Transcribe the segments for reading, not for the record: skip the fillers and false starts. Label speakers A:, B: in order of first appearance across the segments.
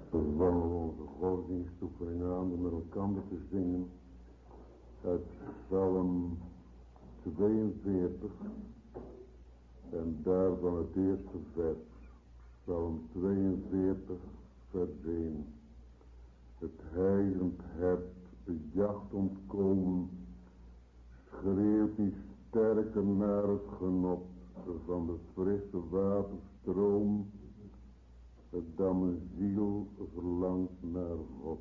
A: We vangen onze godsdienstoefening aan om met elkaar te zingen uit Psalm 42 en daarvan het eerste vers, Psalm 42 vers 1. Het heigend hert, de jacht ontkomen, schreeuwt die sterker naar het genot van de frisse waterstroom, dan mijn ziel verlangt naar God.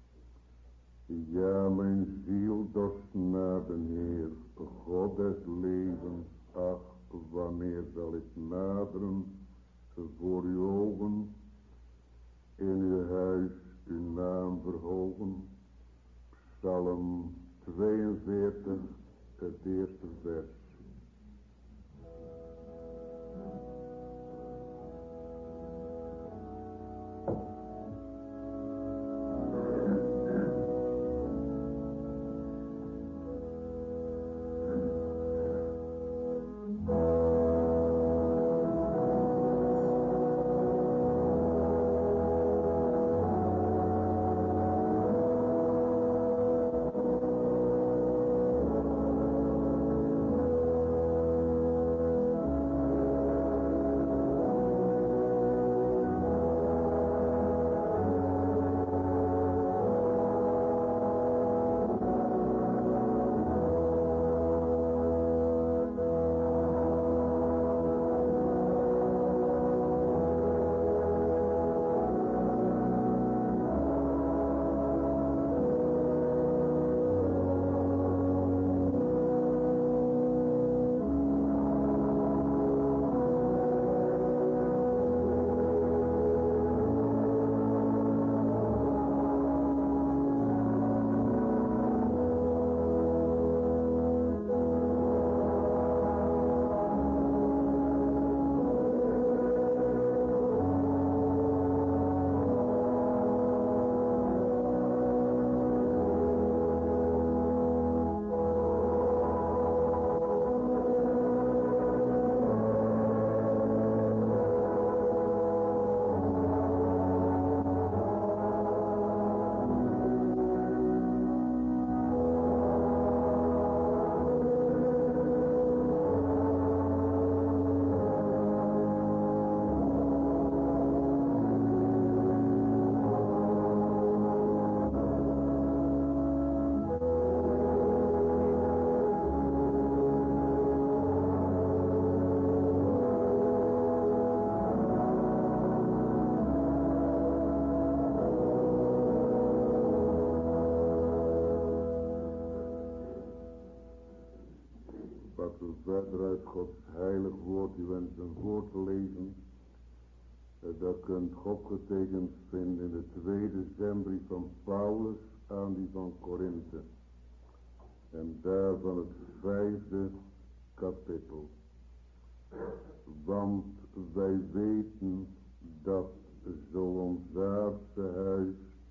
A: Ja, mijn ziel dorst naar de Heer, God des levens. Ach, wanneer zal ik naderen voor uw ogen, in uw huis uw naam verhogen. Psalm 42, het eerste vers. Dat kunt opgetekend vinden in de tweede zendbrief van Paulus aan die van Korinthe. En daarvan het 5e kapitel. Want wij weten dat zo ons aardse huis,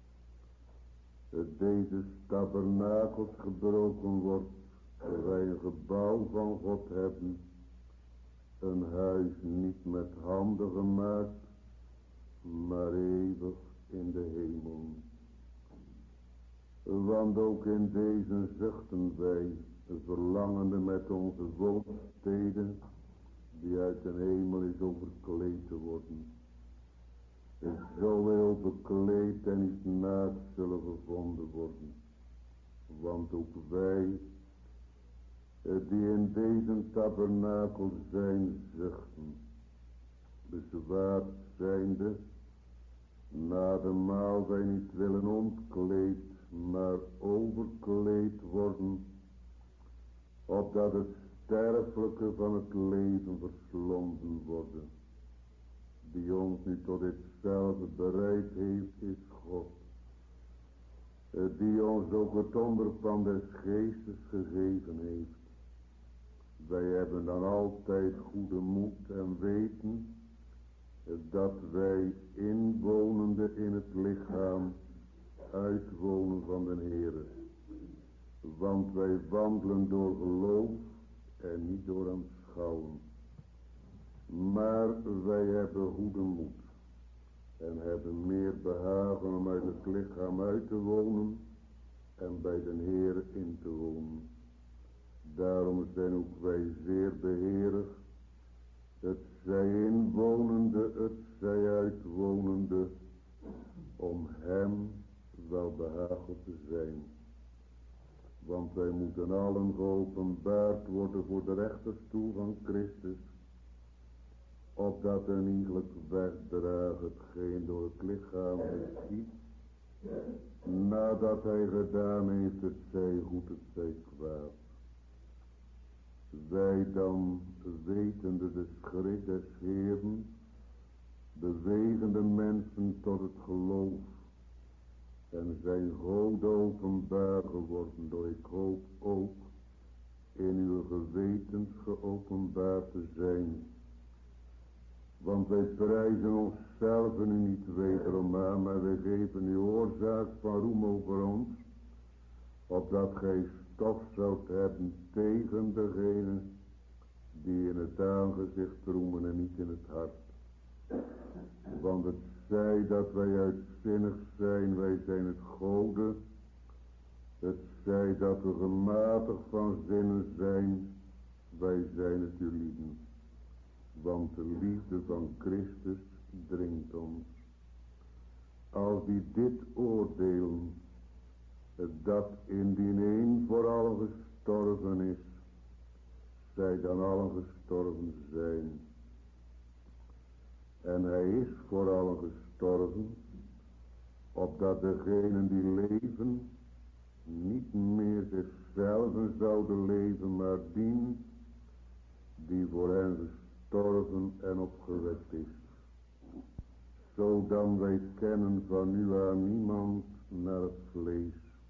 A: deze tabernakels gebroken wordt, wij een gebouw van God hebben, een huis niet met handen gemaakt, maar eeuwig in de hemel. Want ook in deze zuchten wij, verlangende met onze woonsteden, die uit de hemel is overkleed te worden. Zo heel bekleed en niet naakt zullen gevonden worden. Want ook wij, die in deze tabernakel zijn, zuchten, bezwaard zijnde, na de maal wij niet willen ontkleed, maar overkleed worden, opdat het sterfelijke van het leven verslonden worden. Die ons nu tot ditzelfde bereid heeft, is God, die ons ook het onderpand des geestes gegeven heeft. Wij hebben dan altijd goede moed en weten dat wij inwonende in het lichaam uitwonen van de Heere. Want wij wandelen door geloof en niet door aanschouwen. Maar wij hebben goede moed en hebben meer behagen om uit het lichaam uit te wonen en bij den Heer in te wonen. Daarom zijn ook wij zeer beheerig, het zij inwonende, het zij uitwonende, om hem wel behaaglijk te zijn. Want wij moeten allen geopenbaard worden voor de rechterstoel van Christus, opdat een iegelijk wegdraagt hetgeen door het lichaam geschiet, nadat hij gedaan heeft het zij goed, het zij kwaad. Wij dan, wetende de schrik des Heeren, bewegen de mensen tot het geloof en zijn goden openbaar geworden, door ik hoop ook in uw gewetens geopenbaard te zijn. Want wij prijzen onszelf nu niet wederom aan, maar wij geven u oorzaak van roem over ons, opdat gij stof zoudt hebben tegen degene die in het aangezicht roemen en niet in het hart. Want het zij dat wij uitzinnig zijn, wij zijn het goden. Het zij dat we gematigd van zinnen zijn, wij zijn het uw lieden. Want de liefde van Christus dringt ons. Als die dit oordelen, dat indien een voor allen gestorven is, zij dan allen gestorven zijn. En hij is voor allen gestorven, opdat degenen die leven, niet meer zichzelf zouden leven, maar die voor hen gestorven en opgewekt is. Zodan wij kennen van u aan niemand naar het vlees.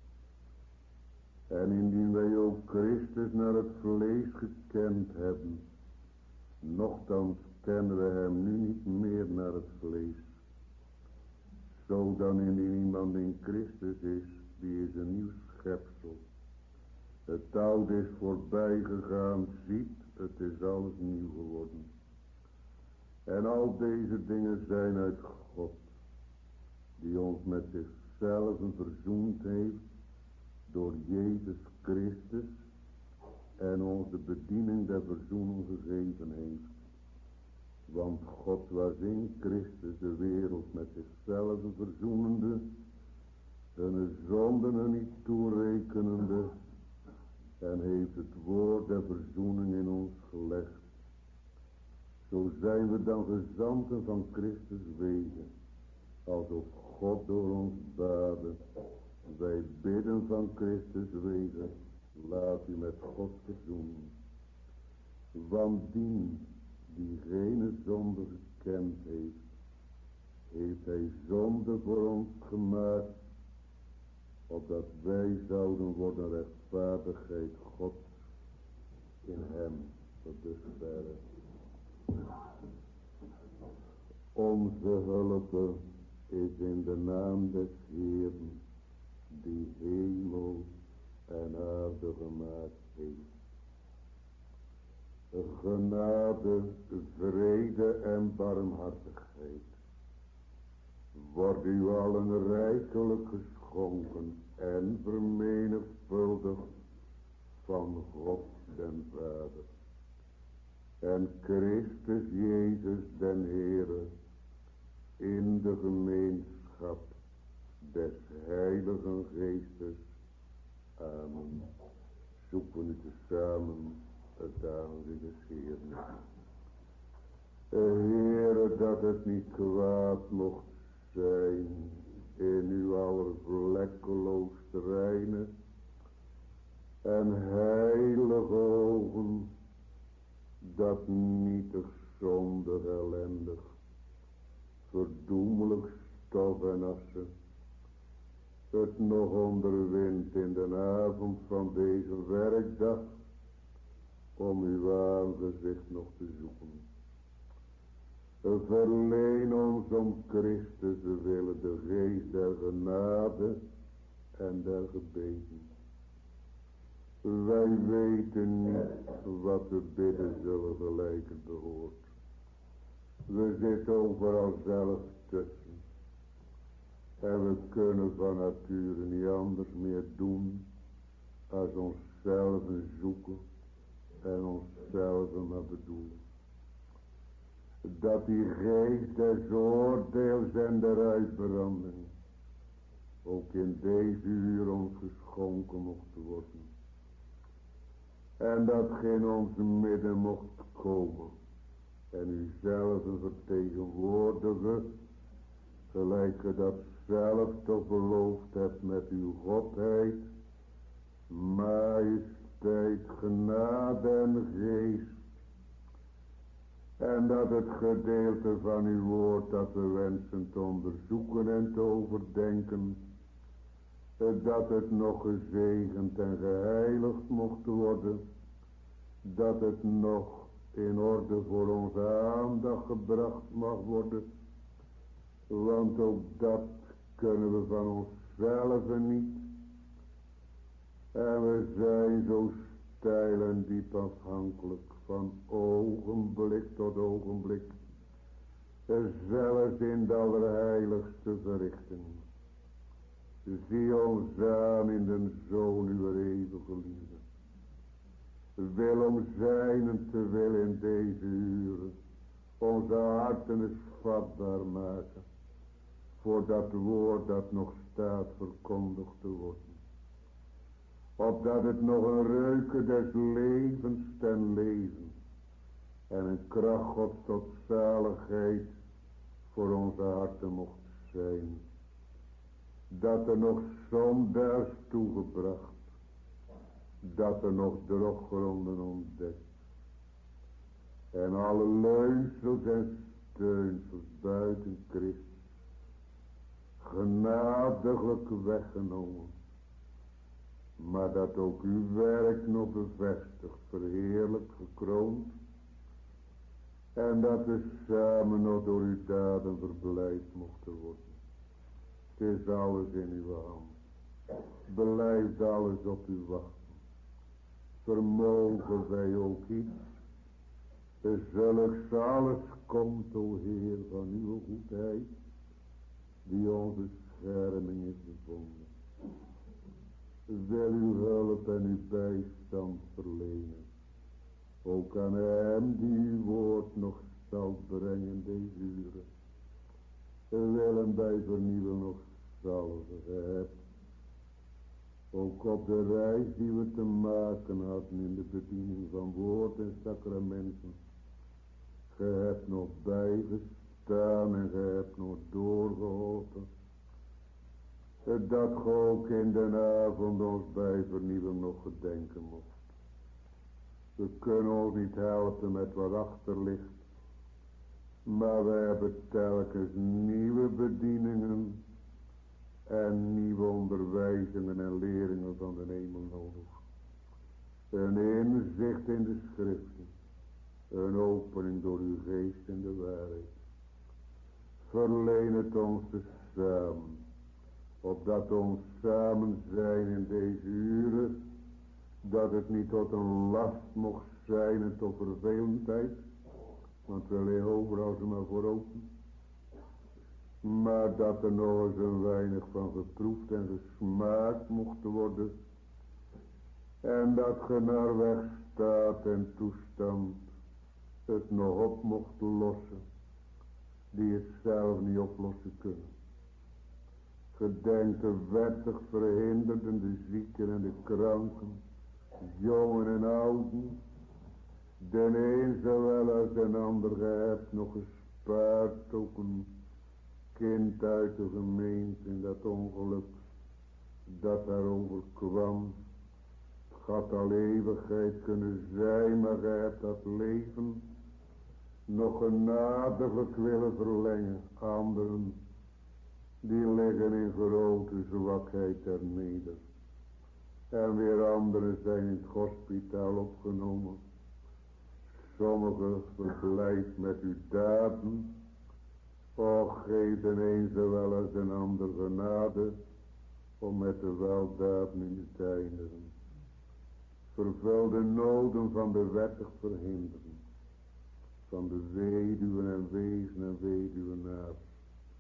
A: En indien wij ook Christus naar het vlees gekend hebben, nochtans kennen we hem nu niet meer naar het vlees. Zodan indien iemand in Christus is, die is een nieuw schepsel. Het oude is voorbij gegaan, ziet, het is alles nieuw geworden. En al deze dingen zijn uit God, die ons met zichzelf verzoend heeft door Jezus Christus en ons de bediening der verzoening gegeven heeft. Want God was in Christus de wereld met zichzelf verzoenende, hun zonden niet toerekenende, en heeft het woord der verzoening in ons gelegd. Zo zijn we dan gezanten van Christus wegen, alsof God door ons bade. Wij bidden van Christus wegen, laat u met God verzoenen. Want die geen zonde gekend heeft, heeft hij zonde voor ons gemaakt, opdat wij zouden worden rechtvaardigheid Gods in hem. Tot dusver. Onze hulp is in de naam des Heeren, die hemel en aarde gemaakt heeft. Genade, vrede en barmhartigheid wordt u allen rijkelijk geschonken en vermenigvuldigd van God den Vader en Christus Jezus den Heere in de gemeenschap des Heiligen Geestes. Amen. Zoeken we tezamen het aangezicht des Heeren. Heere, dat het niet kwaad mocht zijn in uw allervlekkeloos reine en heilige ogen, dat nietig, zondig, ellendig, verdoemelijk stof en assen, het nog onderwint in de avond van deze werkdag, om uw aangezicht nog te zoeken. Verleen ons om Christus willen de geest der genade en der gebeden. Wij weten niet wat we bidden zullen gelijk het behoort. We zitten overal zelf tussen En we kunnen van nature niet anders meer doen als onszelf zoeken en onszelf maar bedoelen. Dat die geest des oordeels en der uitbranding ook in deze uur ons geschonken mocht worden. En dat geen ons midden mocht komen en u zelf vertegenwoordigen, gelijk ge dat zelf toch beloofd hebt met uw godheid, majesteit, genade en geest. En dat het gedeelte van uw woord dat we wensen te onderzoeken en te overdenken, dat het nog gezegend en geheiligd mocht worden, dat het nog in orde voor onze aandacht gebracht mag worden, want ook dat kunnen we van onszelf niet. En we zijn zo steil en diep afhankelijk van ogenblik tot ogenblik, zelfs in de allerheiligste verrichting. Zie ons aan in den Zoon uw eeuwige liefde. Wil om zijnen te wil in deze uren onze harten eens vatbaar maken voor dat woord dat nog staat verkondigd te worden. Opdat het nog een reuken des levens ten leven en een kracht Gods tot zaligheid voor onze harten mocht zijn. Dat er nog zondaars toegebracht, dat er nog droggronden ontdekt. En alle leunsels en steunsels buiten Christus genadiglijk weggenomen. Maar dat ook uw werk nog bevestigd, verheerlijk, gekroond. En dat we samen nog door uw daden verblijd mochten worden. Het is alles in uw hand. Blijft alles op u wachten. Vermogen wij ook iets. Zulks alles komt, o Heer, van uw goedheid, die onze scherming is bevonden. Wil uw hulp en uw bijstand verlenen. Ook aan hem die uw woord nog zal brengen deze uren. Wil hem bij vernieuwen nog salven hebt. Ook op de reis die we te maken hadden in de bediening van woord en sacramenten. Ge hebt nog bijgestaan en ge hebt nog doorgeholpen. Dat ge ook in de avond ons bij vernieuwen nog gedenken mocht. We kunnen ons niet helpen met wat achter ligt. Maar we hebben telkens nieuwe bedieningen en nieuwe onderwijzingen en leringen van de hemel nodig. Een inzicht in de schriften. Een opening door uw geest in de waarheid. Verleen het ons te samen. Opdat ons samen zijn in deze uren. Dat het niet tot een last mocht zijn en tot vervelendheid. Want we liggen overal zo maar voor open. Maar dat er nog eens een weinig van geproefd en gesmaakt mocht worden. En dat ge naar weg staat en toestand het nog op mocht lossen. Die het zelf niet oplossen kunnen. Gedenk de wettig verhinderden, de zieken en de kranken. Jongen en ouden. De een zowel als de ander, ge hebt nog gespaard ook een kind uit de gemeente in dat ongeluk dat daarover kwam. Het had al eeuwigheid kunnen zijn, maar ge hebt dat leven nog genadiglijk willen verlengen. Anderen die liggen in grote zwakheid ter neder. En weer anderen zijn in het hospitaal opgenomen. Sommigen verblijd met uw daden. Och, geef de een zowel als de ander genade om met de weldaden in u te eindigen. Vervul de noden van de wettig verhinderen. Van de weduwen en wezen en weduwenaars.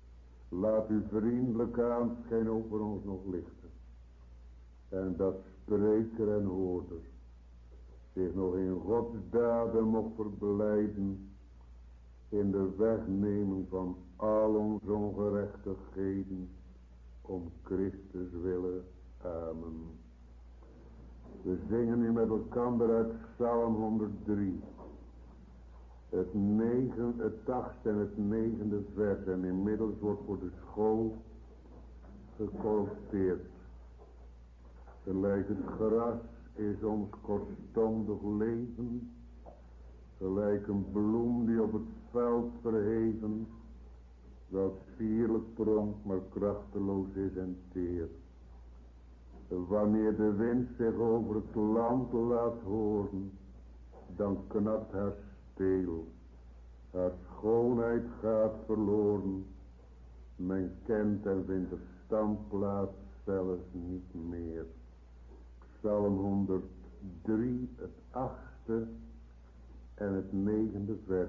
A: Laat uw vriendelijke aanschijn over ons nog lichten. En dat spreker en hoorder zich nog in Gods daden mocht verblijden. In de wegneming van al onze ongerechtigheden. Om Christus willen. Amen. We zingen nu met elkaar uit Psalm 103. Het 8e en het 9e vers. En inmiddels wordt voor de school gecollecteerd. Gelijk het gras is ons kortstondig leven. Gelijk een bloem die op het veld verheven. Dat sierlijk pronkt maar krachteloos is en teer. Wanneer de wind zich over het land laat horen. Dan knakt haar steel. Haar schoonheid gaat verloren. Men kent en vindt de standplaats zelfs niet meer. Psalm 103, het 8e en het 9e vers.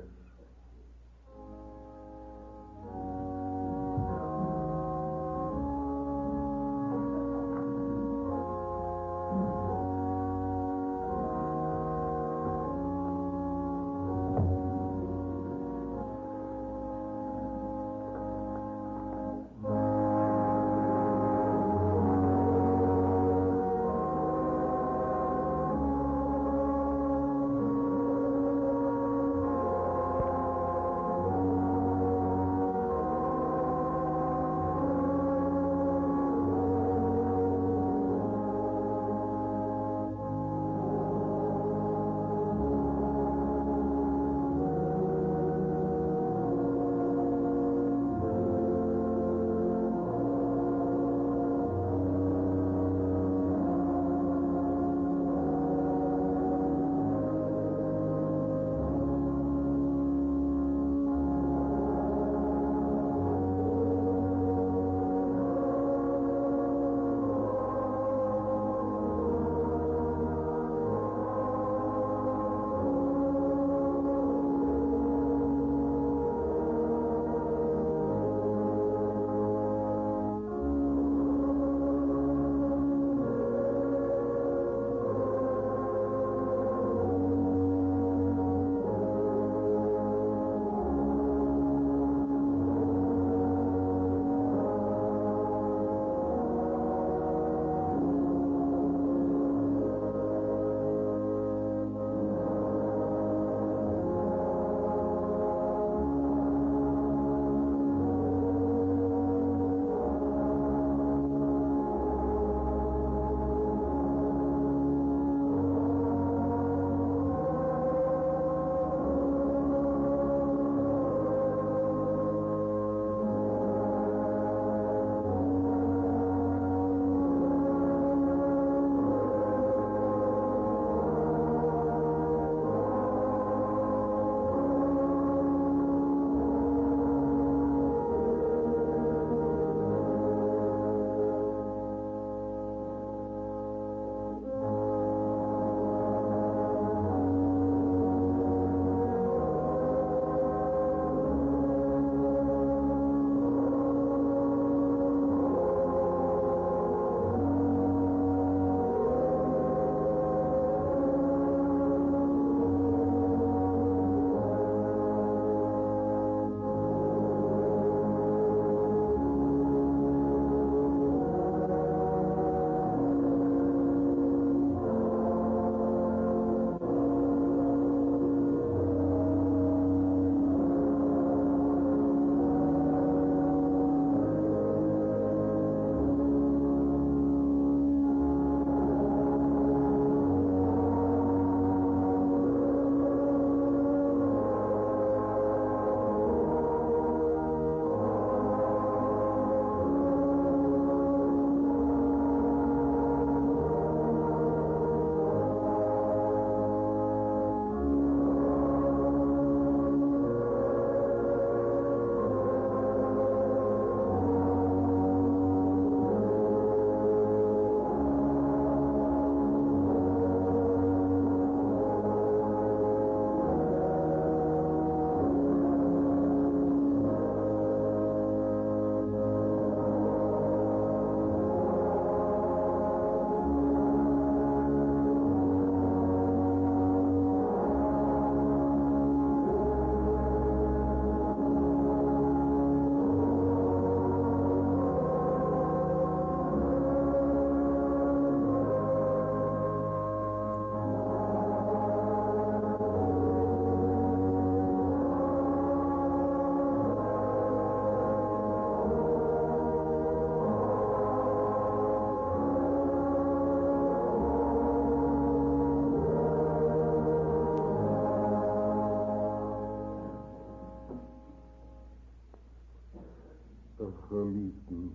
A: Geliefden,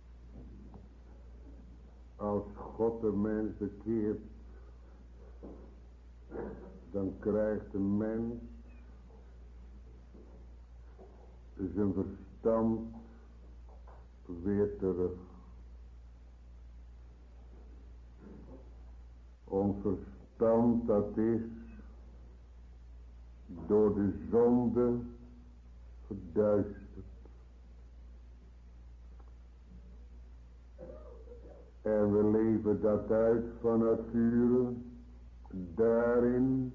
A: als God de mens bekeert, dan krijgt de mens zijn verstand weer terug. Ons verstand, dat is door de zonde verduisterd. En we leven dat uit van nature daarin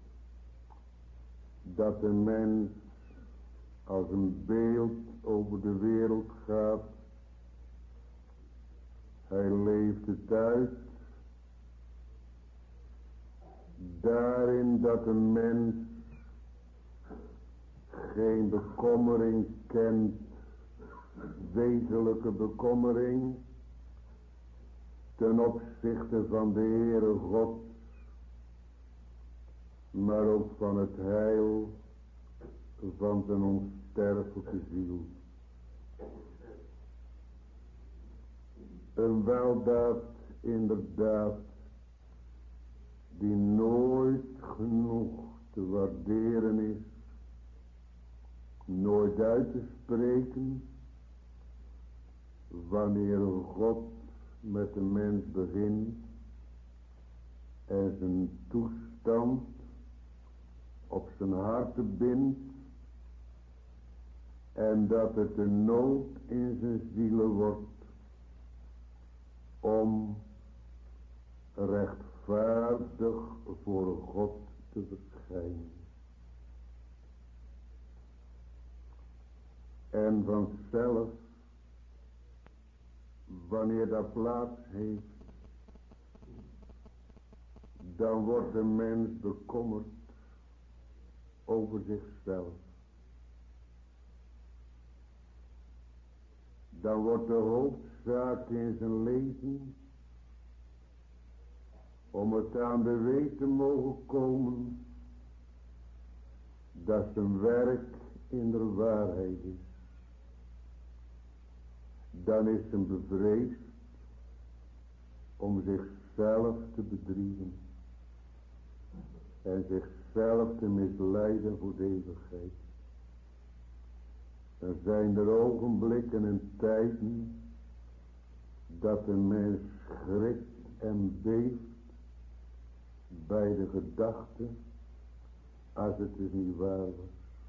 A: dat de mens als een beeld over de wereld gaat. Hij leeft het uit daarin dat de mens geen bekommering kent, wezenlijke bekommering, ten opzichte van de Heere God, maar ook van het heil van zijn onsterfelijke ziel. Een weldaad inderdaad, die nooit genoeg te waarderen is, nooit uit te spreken, wanneer God met de mens begint en zijn toestand op zijn hart bindt, en dat het een nood in zijn zielen wordt om rechtvaardig voor God te verschijnen. En vanzelf, wanneer dat plaats heeft, dan wordt de mens bekommerd over zichzelf. Dan wordt de hoofdzaak in zijn leven om het aan de weet te mogen komen dat zijn werk in de waarheid is. Dan is hij bevreesd om zichzelf te bedriegen en zichzelf te misleiden voor de eeuwigheid. Er zijn er ogenblikken en tijden dat de mens schrikt en beeft bij de gedachte, als het dus niet waar was.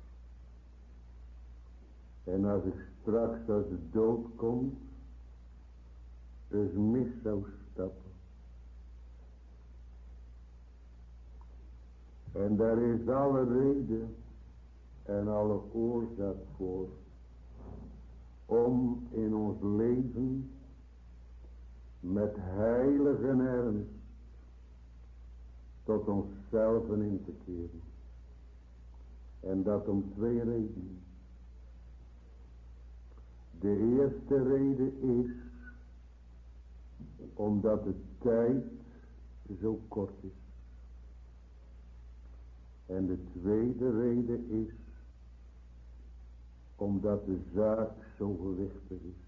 A: En als ik straks, als de dood komt, eens mis zou stappen. En daar is alle reden en alle oorzaak voor om in ons leven met heilige ernst tot onszelf in te keren. En dat om twee redenen. De eerste reden is omdat de tijd zo kort is. En de tweede reden is omdat de zaak zo gewichtig is.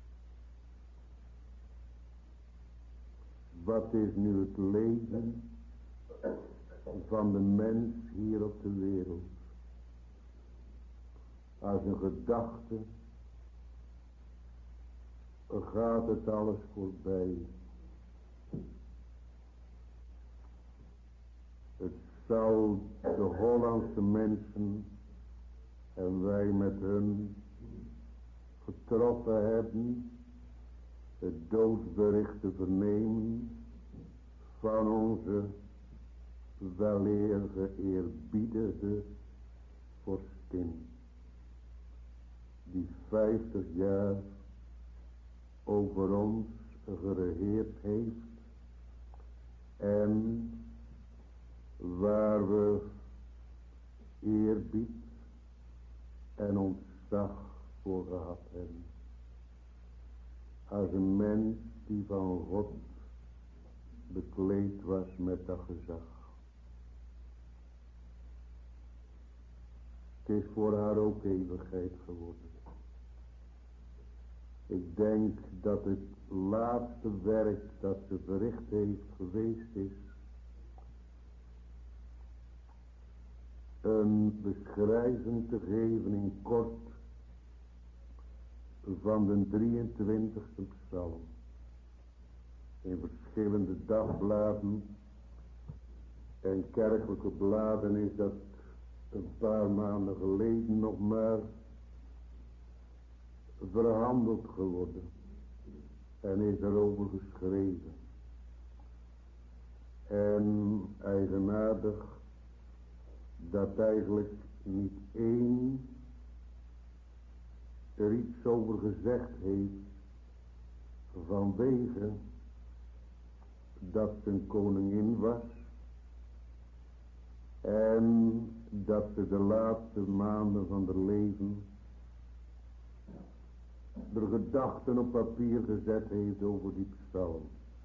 A: Wat is nu het leven van de mens hier op de wereld? Als een gedachte gaat het alles voorbij. Het zal de Hollandse mensen en wij met hun getroffen hebben het doodsbericht te vernemen van onze weleer geëerbiedigde vorstin, die 50 jaar over ons geregeerd heeft en waar we eerbied en ontzag voor gehad hebben. Als een mens die van God bekleed was met dat gezag. Het is voor haar ook eeuwigheid geworden. Ik denk dat het laatste werk dat ze verricht heeft geweest is een beschrijving te geven in kort van de 23e psalm. In verschillende dagbladen en kerkelijke bladen is dat een paar maanden geleden nog maar verhandeld geworden en is erover geschreven. En eigenaardig dat eigenlijk niet één er iets over gezegd heeft vanwege dat ze een koningin was en dat ze de laatste maanden van haar leven de gedachten op papier gezet heeft over die psalm.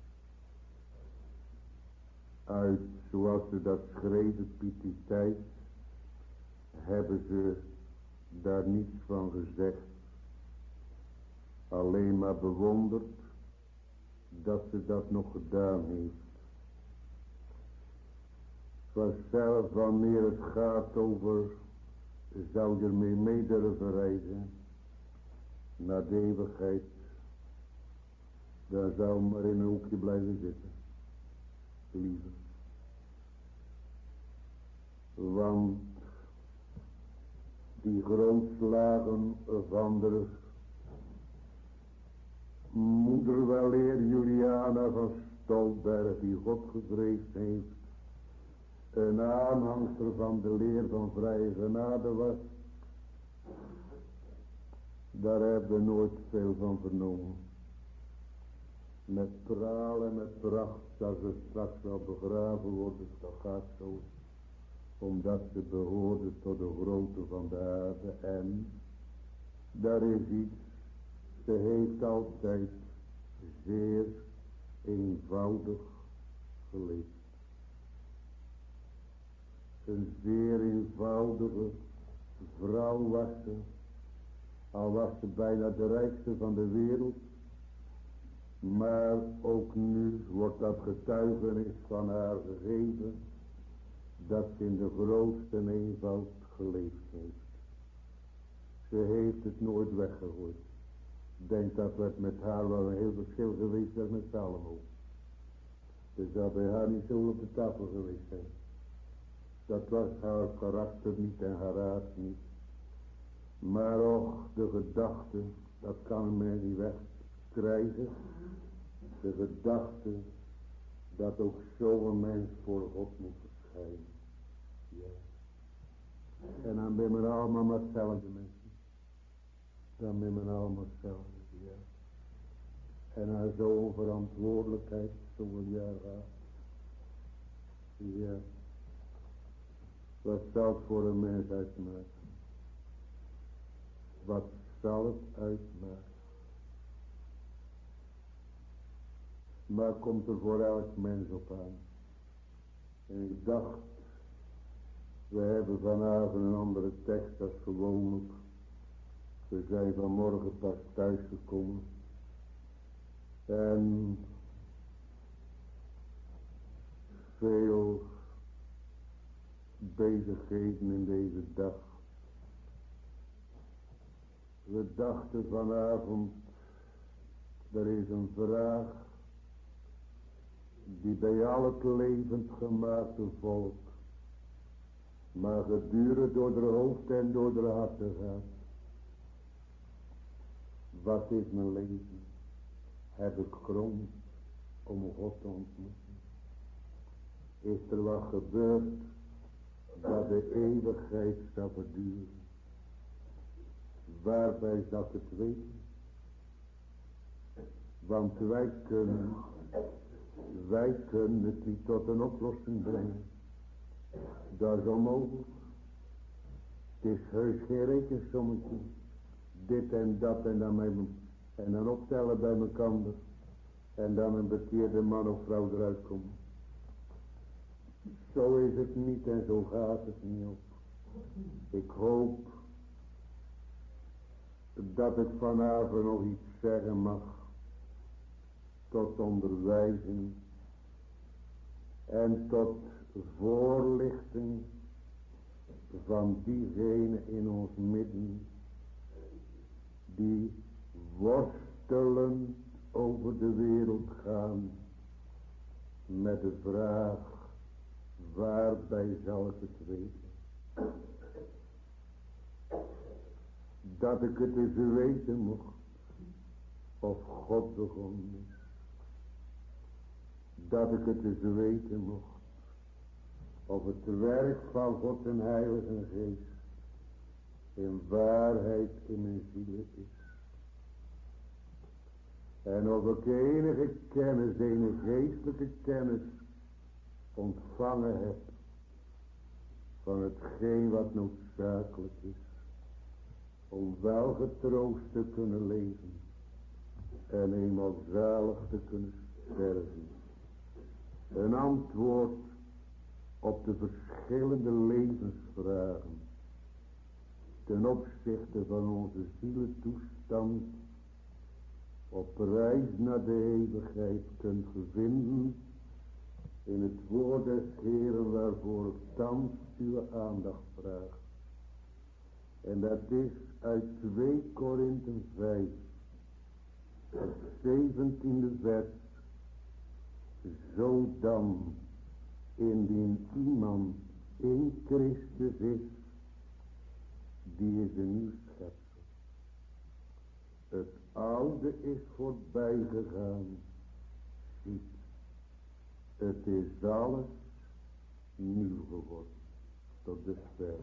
A: Uit, zoals ze dat schreven, Piet die tijd, hebben ze daar niets van gezegd. Alleen maar bewonderd dat ze dat nog gedaan heeft. Vanzelf wanneer het gaat over, zou je ermee mee durven reizen naar de eeuwigheid, dan zou maar in een hoekje blijven zitten, lieve. Want die grondslagen van de moeder weleer Juliana van Stolberg, die God gevreesd heeft, een aanhangster van de leer van vrije genade was, daar heb je nooit veel van vernomen. Met praal en met pracht zal ze straks wel begraven worden, dat gaat zo. Omdat ze behoorde tot de grootte van de aarde. En daar is iets, ze heeft altijd zeer eenvoudig geleefd. Een zeer eenvoudige vrouw was ze. Al was ze bijna de rijkste van de wereld. Maar ook nu wordt dat getuigenis van haar gegeven, dat ze in de grootste eenvoud geleefd heeft. Ze heeft het nooit weggegooid. Ik denk dat het met haar wel een heel verschil geweest was met Salomo. Dus dat bij haar niet zo op de tafel geweest zijn. Dat was haar karakter niet en haar aard niet. Maar och, de gedachte, dat kan men niet wegkrijgen. De gedachte dat ook zo'n mens voor God moet verschijnen. Ja. En dan ben men allemaal maar hetzelfde mensen. Dan ben men allemaal hetzelfde, ja. En naar zo'n verantwoordelijkheid, zoveel jaar gaat. Ja. Wat zal het voor een mens uitmaken? Wat zal het uitmaken? Maar komt er voor elk mens op aan. En ik dacht, we hebben vanavond een andere tekst als gewoonlijk. We zijn vanmorgen pas thuisgekomen. En veel bezigheden in deze dag. We dachten vanavond, er is een vraag die bij al het levend gemaakte volk, maar gedurende door de hoofd en door de harten gaat. Wat is mijn leven? Heb ik grond om God te ontmoeten? Is er wat gebeurd dat de eeuwigheid zal verduren? Waarbij zal ik het weten? Want wij kunnen het niet tot een oplossing brengen. Dat is onmogelijk. Het is heus geen rekensommetje. Dit en dat en dan optellen bij elkaar. En dan een bekeerde man of vrouw eruit komen. Zo is het niet en zo gaat het niet op. Ik hoop dat ik vanavond nog iets zeggen mag tot onderwijzing en tot voorlichting van diegenen in ons midden die worstelend over de wereld gaan met de vraag: waarbij zal ik het weten? Dat ik het eens weten mocht of God begonnen is. Dat ik het eens weten mocht of het werk van God en Heilige Geest in waarheid in mijn ziel is. En of ik enige kennis, enige geestelijke kennis ontvangen heb van hetgeen wat noodzakelijk is om wel getroost te kunnen leven en eenmaal zalig te kunnen sterven. Een antwoord op de verschillende levensvragen ten opzichte van onze zielentoestand op reis naar de eeuwigheid kunt vinden in het woord des Heeren waarvoor ik thans uw aandacht vraag. En dat is uit 2 Korinthe 5, het 17e vers. Zo dan, indien iemand in Christus is, die is een nieuw schepsel. Het oude is voorbij gegaan. Ziet, het is alles nieuw geworden. Tot dusver.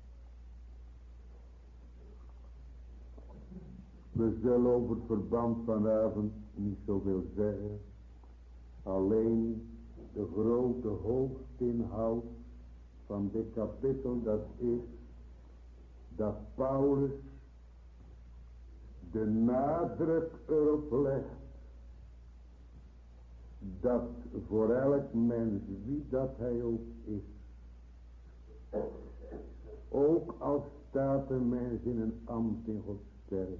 A: We zullen over het verband vanavond niet zoveel zeggen. Alleen de grote hoofdinhoud van dit kapitel, dat is dat Paulus de nadruk erop legt dat voor elk mens, wie dat hij ook is, ook als staat een mens in een ambt in Gods kerk,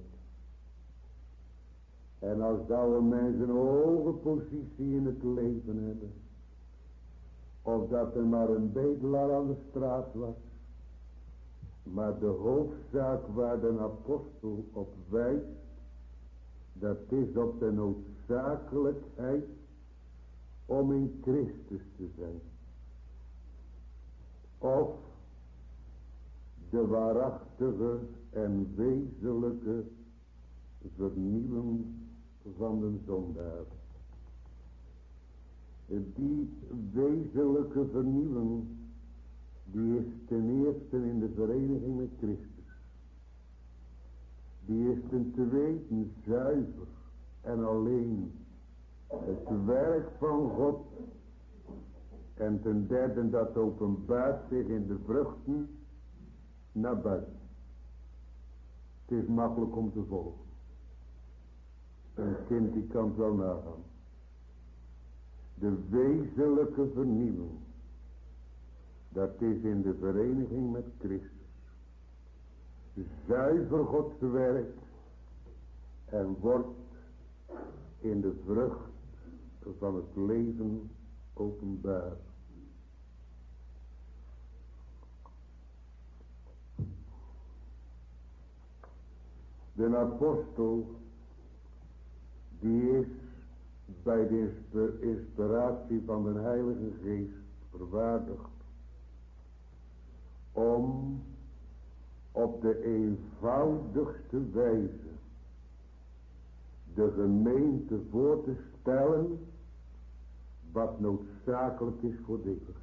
A: en als zou een mens een hoge positie in het leven hebben, of dat er maar een bedelaar aan de straat was, maar de hoofdzaak waar de apostel op wijst, dat is op de noodzakelijkheid om in Christus te zijn. Of de waarachtige en wezenlijke vernieuwing van de zondaar. Die wezenlijke vernieuwing, die is ten eerste in de vereniging met Christus. Die is ten tweede zuiver en alleen het werk van God. En ten derde, dat openbaart zich in de vruchten naar buiten. Het is makkelijk om te volgen. Een kind die kan het wel nagaan. De wezenlijke vernieuwing, dat is in de vereniging met Christus. Zuiver Gods werk en wordt in de vrucht van het leven openbaar. De apostel, die is bij de inspiratie van de Heilige Geest verwaardigd om op de eenvoudigste wijze de gemeente voor te stellen wat noodzakelijk is voor de eeuwigheid.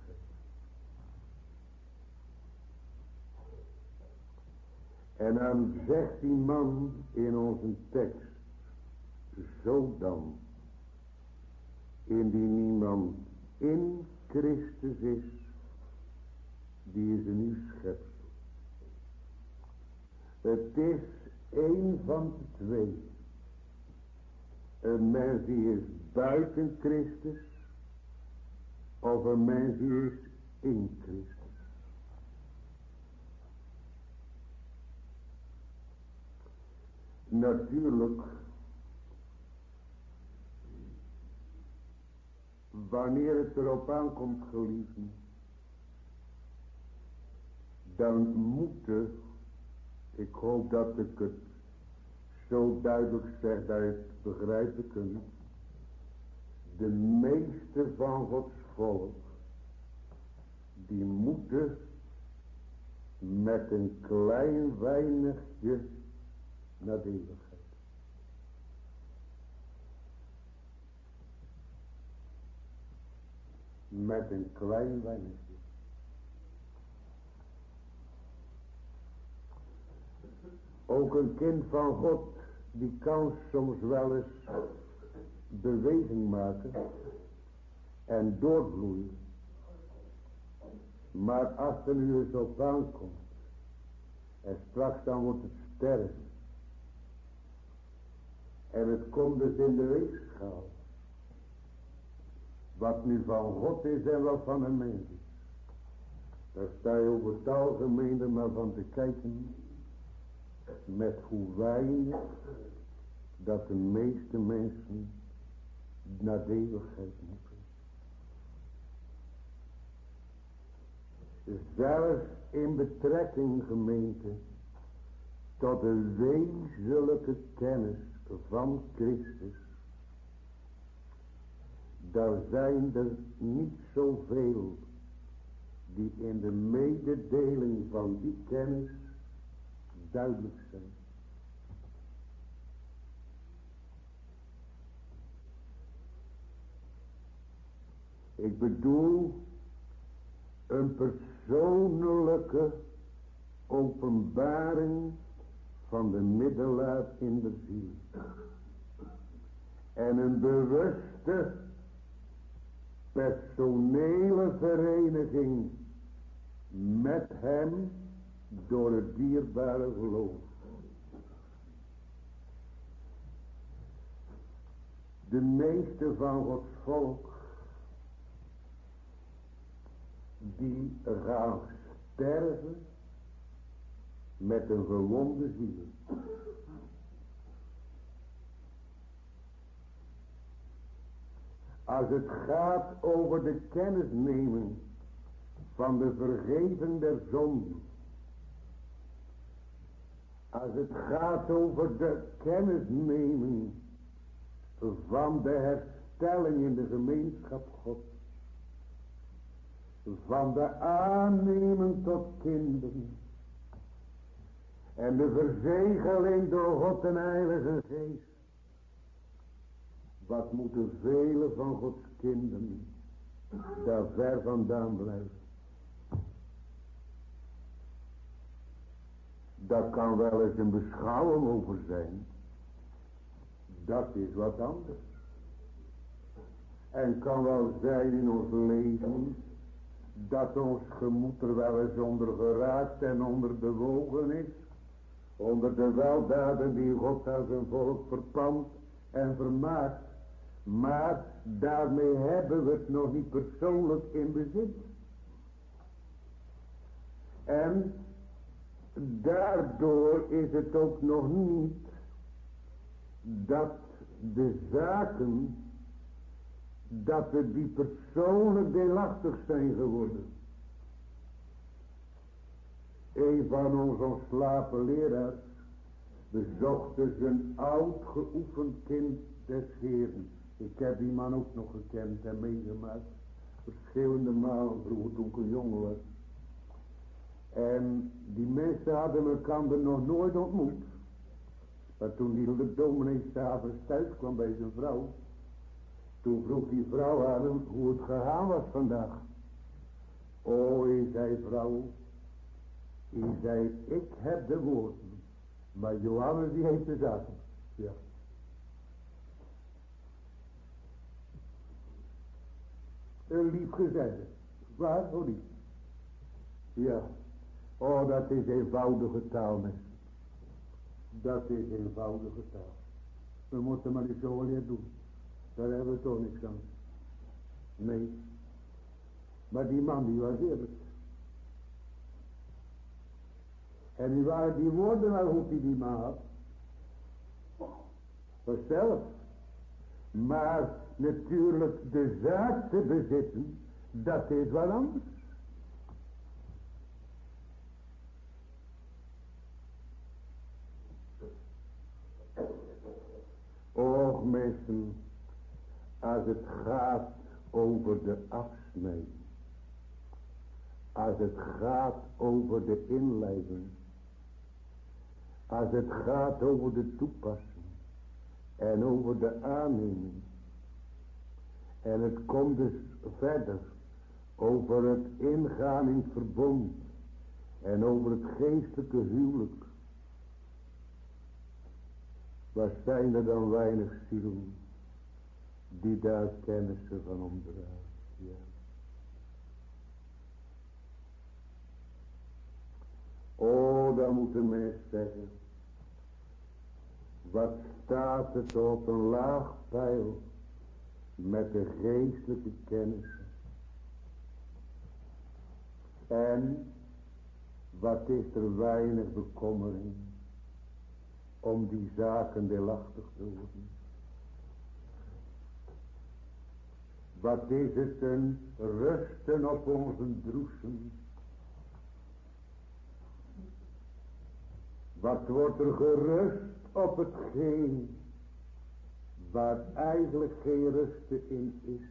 A: En dan zegt die man in onze tekst: zo dan, indien iemand in Christus is, die is een nieuw schepsel. Het is één van de twee. Een mens die is buiten Christus, of een mens die is in Christus. Natuurlijk, wanneer het erop aankomt, geliefden, dan moeten, ik hoop dat ik het zo duidelijk zeg dat je het begrijpen kunt, de meeste van Gods volk, die moeten met een klein weinigje naar de eeuwigheid. Met een klein weinigje. Ook een kind van God, die kan soms wel eens beweging maken en doorvloeien. Maar als er nu eens op aankomt en straks dan wordt het sterven en het komt dus in de weegschaal wat nu van God is en wat van een mens is, daar sta je over het algemeen er maar van te kijken met hoe weinig dat de meeste mensen naar de eeuwigheid moeten. Zelfs in betrekking, gemeente, tot de wezenlijke kennis van Christus, daar zijn er niet zoveel die in de mededeling van die kennis duidelijk zijn. Ik bedoel een persoonlijke openbaring van de middelaar in de ziel. En een bewuste personele vereniging met hem door het dierbare geloof. De meeste van Gods volk die gaan sterven met een gewonde ziel. Als het gaat over de kennisneming van de vergeving der zonden. Als het gaat over de kennisneming van de herstelling in de gemeenschap God. Van de aanneming tot kinderen. En de verzegeling door God en Heilige Geest. Wat moeten velen van Gods kinderen daar ver vandaan blijven. Daar kan wel eens een beschouwing over zijn. Dat is wat anders. En kan wel zijn in ons leven dat ons gemoed er wel eens onder geraakt en onder bewogen is. Onder de weldaden die God aan zijn volk verpand en vermaakt. Maar daarmee hebben we het nog niet persoonlijk in bezit. En daardoor is het ook nog niet dat de zaken, dat we die persoonlijk deelachtig zijn geworden. Een van onze ontslapen leraars bezocht dus een oud geoefend kind des Heeren. Ik heb die man ook nog gekend en meegemaakt. Verschillende malen vroeger toen ik een jongen was. En die mensen hadden elkaar nog nooit ontmoet. Maar toen die dominee 's avonds thuis kwam bij zijn vrouw. Toen vroeg die vrouw aan hem hoe het gegaan was vandaag. O, hij zei vrouw. Hij zei, ik heb de woorden. Maar Johannes die heeft de zaken. Ja. Een lief gezegde. Waar voor lief? Ja. Oh, dat is eenvoudige taal, mensen. Dat is eenvoudige taal. We moeten maar niet zo leren doen. Daar hebben we toch niks aan. Nee. Maar die man die was eerlijk. En die woorden waar goed die man had. Vanzelf. Maar natuurlijk de zaak te bezitten, dat is wat anders. Och mensen, als het gaat over de afsnijding, als het gaat over de inleiding, als het gaat over de toepassing en over de aanneming, en het komt dus verder over het ingaan in het verbond en over het geestelijke huwelijk. Wat zijn er dan weinig zielen die daar kennissen van omdragen. Ja. Oh, dan moet de mens zeggen, wat staat het op een laag pijl met de geestelijke kennissen. En wat is er weinig bekommering om die zaken deelachtig te worden. Wat is het een rusten op onze droesen. Wat wordt er gerust op hetgeen waar eigenlijk geen rust in is.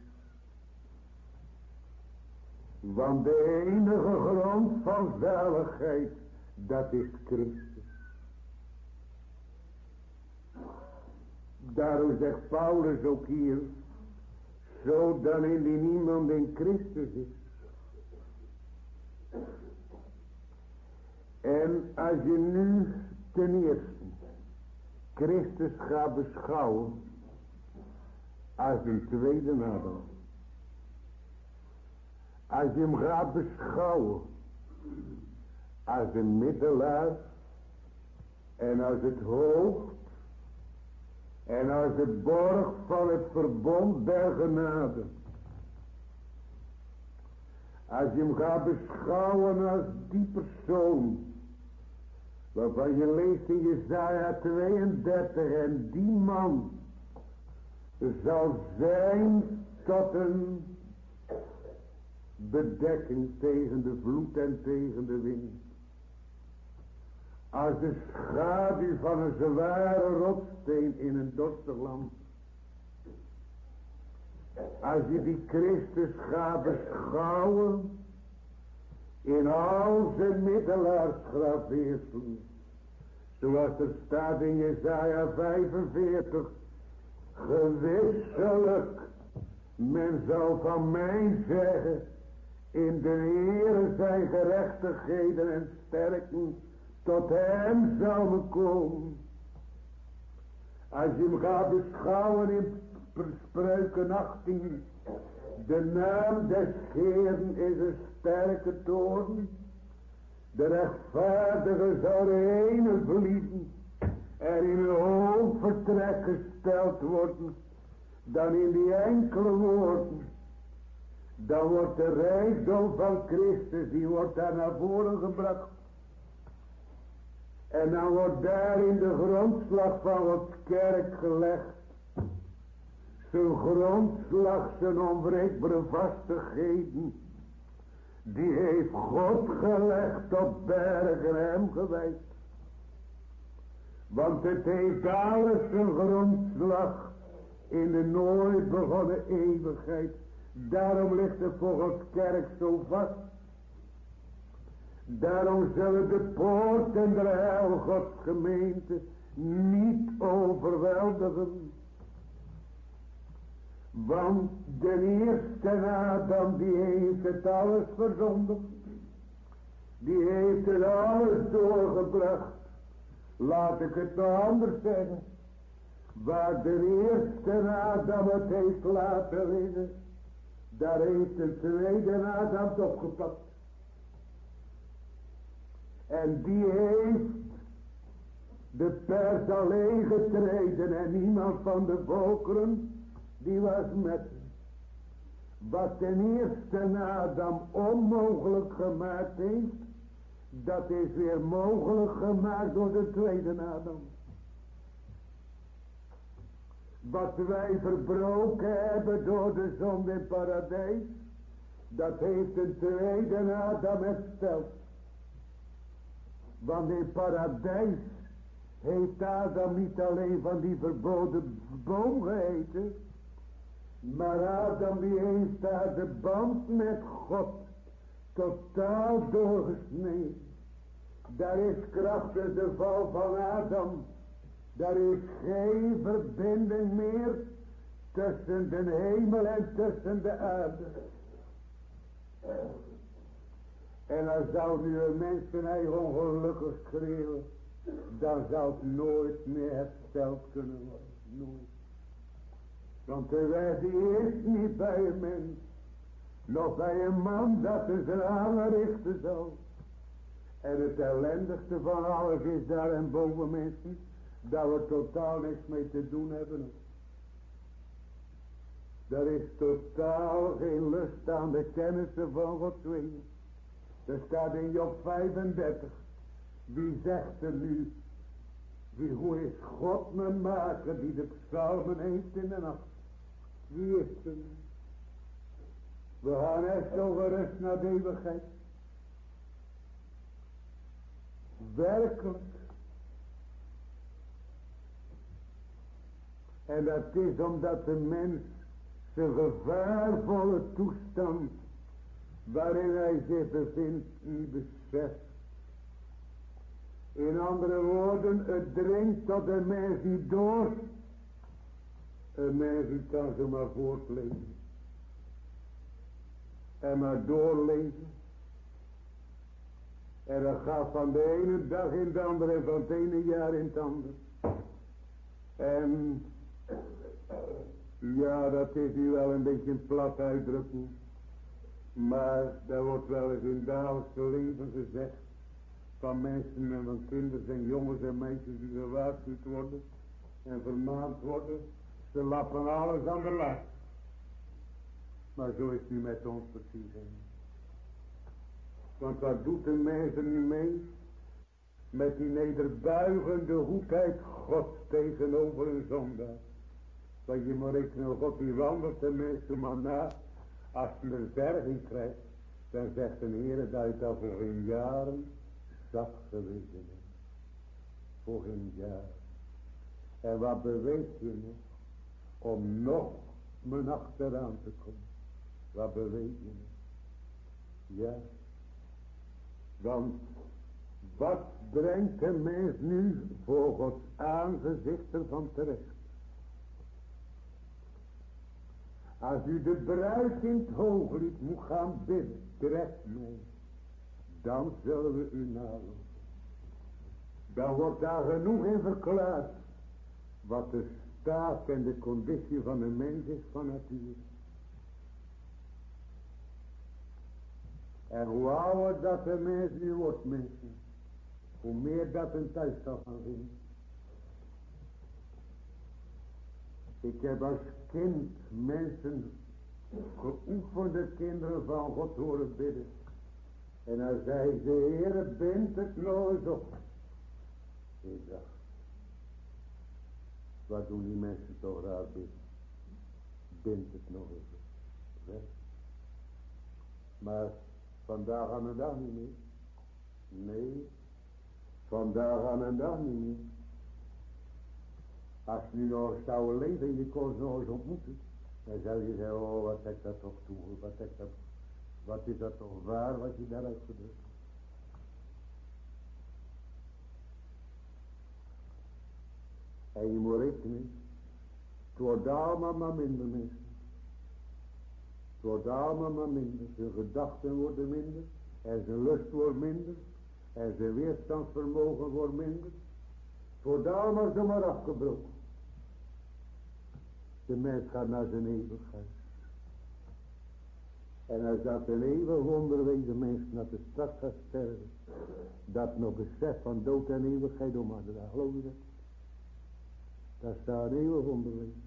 A: Want de enige grond van zaligheid, dat is Christus. Daarom zegt Paulus ook hier, zo dan indien niemand in Christus is. En als je nu ten eerste Christus gaat beschouwen als een tweede Adam. Als je hem gaat beschouwen als een middelaar en als het hoofd en als de borg van het verbond der genade. Als je hem gaat beschouwen als die persoon waarvan je leest in Jesaja 32 en die man zal zijn tot een bedekking tegen de vloed en tegen de wind. Als de schaduw van een zware rotsteen in een dorstig land. Als je die Christus gaat beschouwen in al zijn middelaarsgraveerselen. Zoals er staat in Jesaja 45. Gewisselijk, men zal van mij zeggen, in de Heere zijn gerechtigheden en sterken, tot hem zal me komen. Als je hem gaat beschouwen in Spreuken 18, de naam des Heeren is een sterke toorn. De rechtvaardige zal de ene verliezen en in een hoog vertrek gesteld worden, dan in die enkele woorden. Dan wordt de rijkdom van Christus, die wordt daar naar voren gebracht. En dan wordt daar in de grondslag van wat kerk gelegd. Zijn grondslag, zijn onwrikbare vastigheden. Die heeft God gelegd op bergen hem gewijd. Want het heeft alles zijn grondslag in de nooit begonnen eeuwigheid. Daarom ligt het voor Gods kerk zo vast. Daarom zullen de poorten der hel Gods gemeente niet overweldigen. Want de eerste Adam die heeft het alles verzondigd. Die heeft het alles doorgebracht. Laat ik het nou anders zeggen. Waar de eerste Adam het heeft laten liggen, daar heeft de tweede Adam het opgepakt. En die heeft de pers alleen getreden en niemand van de volkeren, die was met hem. Wat de eerste Adam onmogelijk gemaakt heeft, dat is weer mogelijk gemaakt door de tweede Adam. Wat wij verbroken hebben door de zonde in paradijs, dat heeft een tweede Adam hersteld. Want in paradijs heeft Adam niet alleen van die verboden boom gegeten, maar Adam die heeft daar de band met God totaal doorgesneden. Daar is krachtens de val van Adam, daar is geen verbinding meer tussen de hemel en tussen de aarde. En dan zou nu een mens hij ongelukkig schreeuwen, dan zou het nooit meer hersteld kunnen worden. Nooit. Want de wet die is niet bij een mens, nog bij een man dat de zijn aanrichten zal. En het ellendigste van alles is daar en boven mensen, dat we totaal niks mee te doen hebben. Er is totaal geen lust aan de kennissen van Gods wegen. Er staat in Job 35. Wie zegt er nu? Hoe is God mijn maker die de psalmen heeft in de nacht? Wie is er nu? We gaan echt zo gerust naar de eeuwigheid. Werkelijk. En dat is omdat de mens zijn gevaarvolle toestand waarin hij zich bevindt niet beseft. In andere woorden, het dringt tot een mens niet door. Een mens die kan ze maar voortleven. En maar doorleven. En dat gaat van de ene dag in de andere en van het ene jaar in het andere. En ja, dat is nu wel een beetje een plat uitdrukking. Maar daar wordt wel eens in dagelijkse leven gezegd. Van mensen en van kinderen en jongens en meisjes die gewaarschuwd worden. En vermaand worden. Ze lappen alles aan de laag. Maar zo is het nu met ons precies. Want wat doet de mens er nu mee? Met die nederbuigende goedheid God tegenover een zondaar. Want je moet rekenen, God die wandelt de mensen maar na. Als je een verging krijgt, dan zegt de Heer dat je dat voor geen jaren zat geweest is. Voor geen jaren. En wat beweegt je nog? Om nog mijn achteraan te komen. Wat beweegt je nog? Ja. Want wat brengt een mens nu voor Gods aangezicht ervan terecht? Als u de bruid in het hooglied moet gaan bidden, trek mee, dan zullen we u nalopen. Dan wordt daar genoeg in verklaard wat de staat en de conditie van een mens is van natuur. En hoe ouder dat de mens nu wordt, mensen, hoe meer dat een thuis zal gaan vinden. Ik heb als kind mensen, geoefende kinderen van God horen bidden. En dan zei de Heere, bind het nog eens op. Ik dacht, wat doen die mensen toch raar bidden? Bind het nog eens op. Maar vandaag aan de dag niet meer. Nee, vandaag aan de dag niet meer. Als je nu nog zou leven en je kon ze nog eens ontmoeten, dan zou je zeggen, oh wat heb ik dat toch toe, wat is dat toch waar wat je daar hebt gedrukt. En je moet rekenen, het wordt allemaal maar minder mensen. Het wordt allemaal maar minder, zijn gedachten worden minder, en zijn lust wordt minder, en zijn weerstandsvermogen wordt minder. Het wordt allemaal zomaar afgebroken. De mens gaat naar zijn eeuwigheid. En als dat een eeuwig wonder wezen mensen dat de straks gaat sterven, dat nog besef van dood en eeuwigheid om aan te dragen, geloof je dat? Dat staat een eeuwig wonder wezen.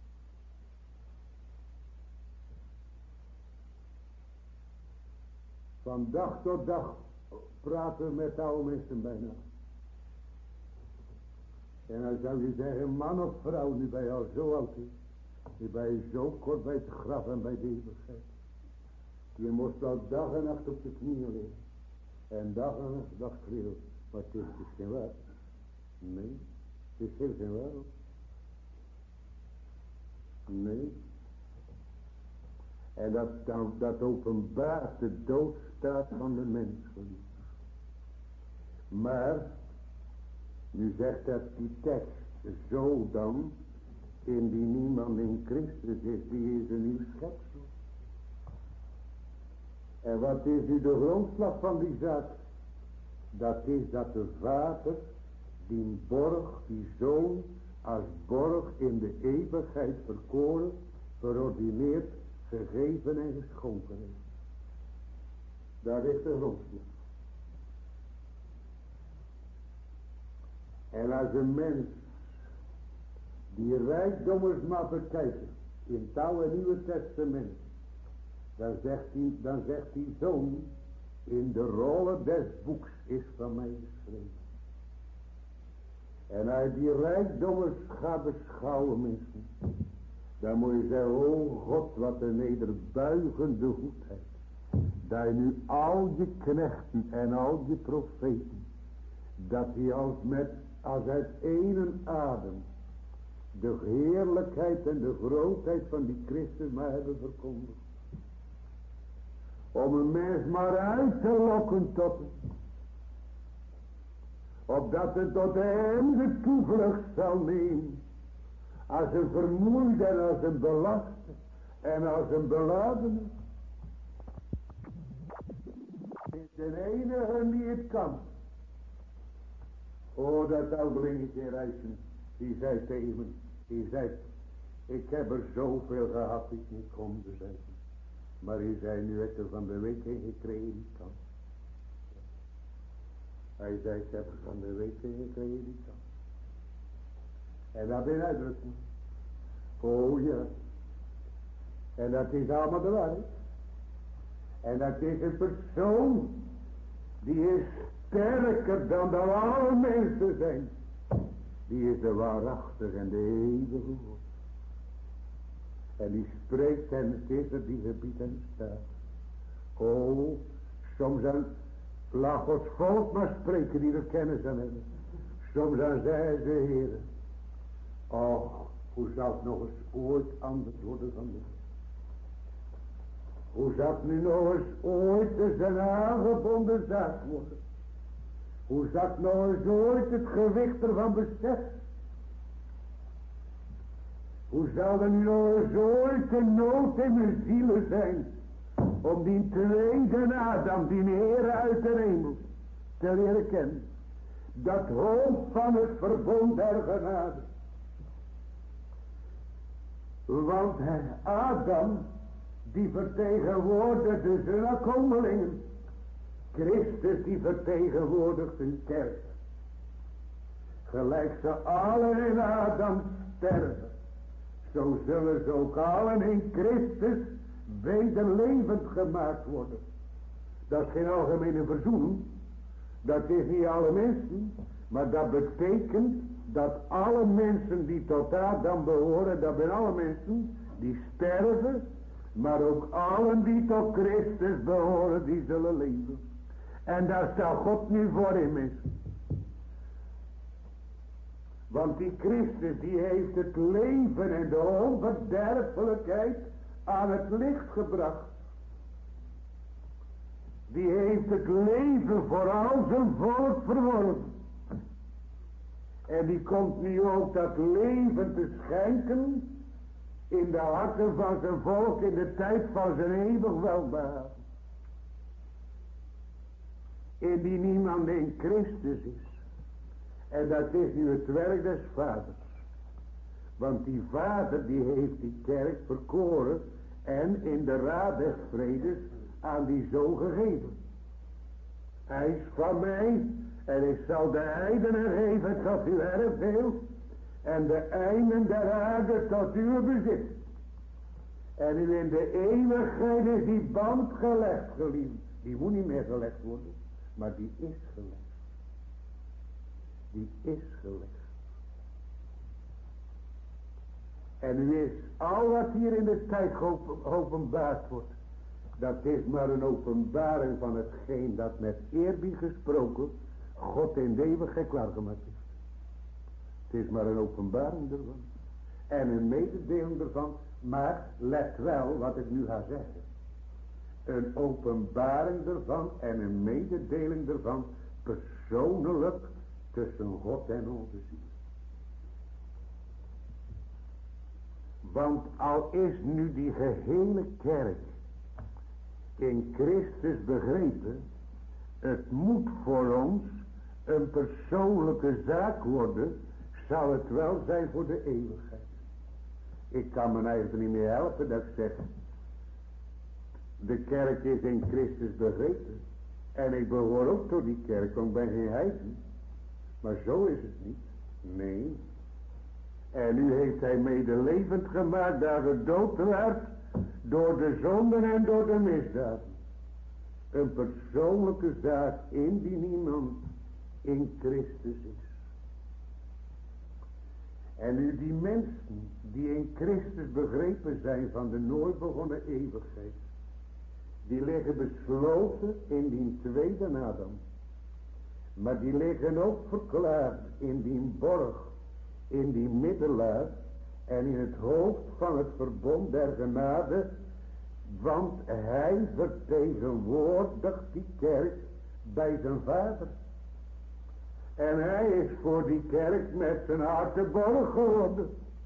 A: Van dag tot dag praten we met oude mensen bijna. En dan zou je zeggen, man of vrouw, nu ben je al zo oud is. Nu ben je zo kort bij het graf en bij de eeuwigheid. Je moest al dag en nacht op de knieën liggen. En dag en nacht dag schreeuwen. Maar het is dus geen waar. Nee, het is heel geen waar. Nee. En dat openbaart de doodstaat van de mens. Maar, nu zegt dat die tekst, zo dan, indien niemand in Christus is, die is een nieuw schepsel. En wat is nu de grondslag van die zaak? Dat is dat de Vader, die borg, die Zoon, als borg in de eeuwigheid verkoren, verordineerd, gegeven en geschonken heeft. Daar ligt de grondslag. En als een mens die rijkdommen maar bekijken in het Oude en Nieuwe Testament, dan zegt die Zoon, in de rollen des boeks is van mij geschreven. En als die rijkdommen gaat beschouwen, mensen, dan moet je zeggen, oh God, wat een nederbuigende goedheid. Dat je nu al je knechten en al je profeten, dat die als uit één adem de heerlijkheid en de grootheid van die Christus maar hebben verkondigd. Om een mens maar uit te lokken tot hem. Opdat het tot hem de toevlucht zal nemen. Als een vermoeide en als een belaste en als een beladene. Het is de enige die het kan. O, dat ouderlingetje Rijssen, die zei tegen me, die zei, ik heb er zoveel gehad, ik niet kon bezeten. Maar hij zei, nu heb ik er van de week heen gekregen, die kan. Hij zei, ik heb er van de week heen gekregen, die kan. En dat is uitdrukking. Oh ja. En dat is allemaal de waarheid. En dat is een persoon, die is sterker dan dat alle mensen zijn. Die is de waarachtige en de eeuwige God. En die spreekt en het is er die gebiedt en staat. Oh, soms dan laat Gods volk maar spreken die er kennis aan hebben. Soms dan zeggen ze, Heer, och, hoe zal het nog eens ooit anders worden van dit? Hoe zal het nu nog eens ooit eens een aangebonden zaak worden? Hoe zal het nog eens ooit het gewicht ervan besef? Hoe zal er nu nog eens ooit de nood in mijn zielen zijn? Om die tweede Adam, die Heer uit de hemel, te leren kennen. Dat hoofd van het verbond der genade. Want Adam, die vertegenwoordigde zijn nakomelingen. Christus, die vertegenwoordigt zijn kerk. Gelijk ze allen in Adam sterven, zo zullen ze ook allen in Christus wederlevend gemaakt worden. Dat is geen algemene verzoening. Dat is niet alle mensen. Maar dat betekent dat alle mensen die tot Adam behoren, dat zijn alle mensen die sterven. Maar ook allen die tot Christus behoren, die zullen leven. En daar zal God nu voor hem is. Want die Christus, die heeft het leven en de onverderfelijkheid aan het licht gebracht. Die heeft het leven voor al zijn volk verworven. En die komt nu ook dat leven te schenken in de harten van zijn volk in de tijd van zijn eeuwig welbehagen. Indien niemand in Christus is. En dat is nu het werk des vaders. Want die vader die heeft die kerk verkoren en in de raad des vredes aan die zoon gegeven. Hij is van mij en ik zal de heidenen geven tot uw erfdeel en de einden der aarde tot uw bezit. En u in de eeuwigheid is die band gelegd, geliefd. Die moet niet meer gelegd worden, maar die is gelegd. Die is gelegd.
B: En nu is al wat hier in de tijd geopenbaard wordt, dat is maar een openbaring van hetgeen dat met eerbied gesproken God in de eeuwigheid klaargemaakt heeft. Het is maar een openbaring ervan. En een mededeling ervan. Maar let wel wat ik nu ga zeggen. Een openbaring ervan en een mededeling ervan. Persoonlijk tussen God en onze ziel. Want al is nu die gehele kerk in Christus begrepen. Het moet voor ons een persoonlijke zaak worden. Zal het wel zijn voor de eeuwigheid. Ik kan me eigenlijk niet meer helpen dat ik zeg. De kerk is in Christus begrepen. En ik behoor ook tot die kerk. Want ik ben geen heiden. Maar zo is het niet. Nee. En nu heeft hij medelevend gemaakt. Dat het dood werd. Door de zonden en door de misdaden. Een persoonlijke zaak indien iemand in Christus is. En nu die mensen die in Christus begrepen zijn van de nooit begonnen eeuwigheid. Die liggen besloten in die tweede Adam. Maar die liggen ook verklaard in die borg, in die middelaar. En in het hoofd van het verbond der genade. Want hij vertegenwoordigt die kerk bij zijn vader. En hij is voor die kerk met zijn hart de borg geworden.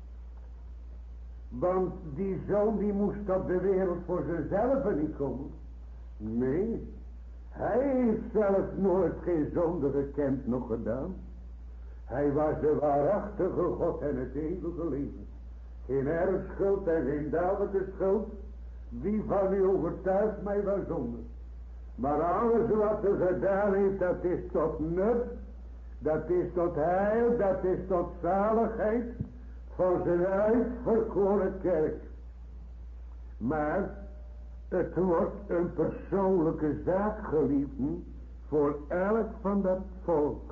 B: Want die zoon die moest op de wereld voor zichzelf niet komen. Nee, hij heeft zelf nooit geen zonde gekend nog gedaan. Hij was de waarachtige God en het eeuwige leven. Geen erfschuld en geen dadelijke schuld. Wie van u overtuigt mij van zonde? Maar alles wat hij gedaan heeft, dat is tot nut. Dat is tot heil, dat is tot zaligheid van zijn uitverkoren kerk. Maar het wordt een persoonlijke zaak, geliefden, voor elk van dat volk.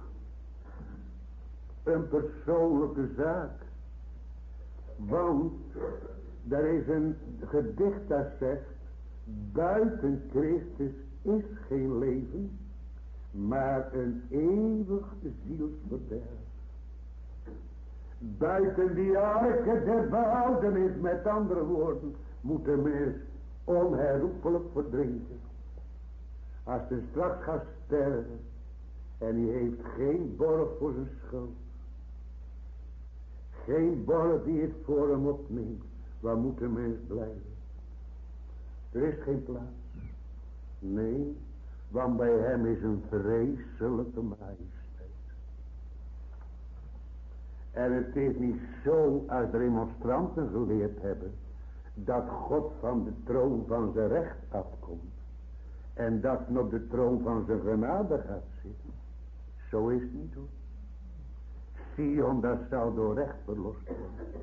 B: Een persoonlijke zaak. Want er is een gedicht dat zegt, buiten Christus is geen leven, maar een eeuwig zielsverderf. Buiten die arken der behoudenis, met andere woorden, moet de mens onherroepelijk verdrinken. Als hij straks gaat sterven en hij heeft geen borg voor zijn schuld. Geen borg die het voor hem opneemt. Waar moet de mens blijven? Er is geen plaats. Nee, want bij hem is een vreselijke majesteit. En het is niet zo als de remonstranten geleerd hebben, dat God van de troon van zijn recht afkomt. En dat hij op de troon van zijn genade gaat zitten. Zo is het niet hoor. Sion, dat zal door recht verlost worden.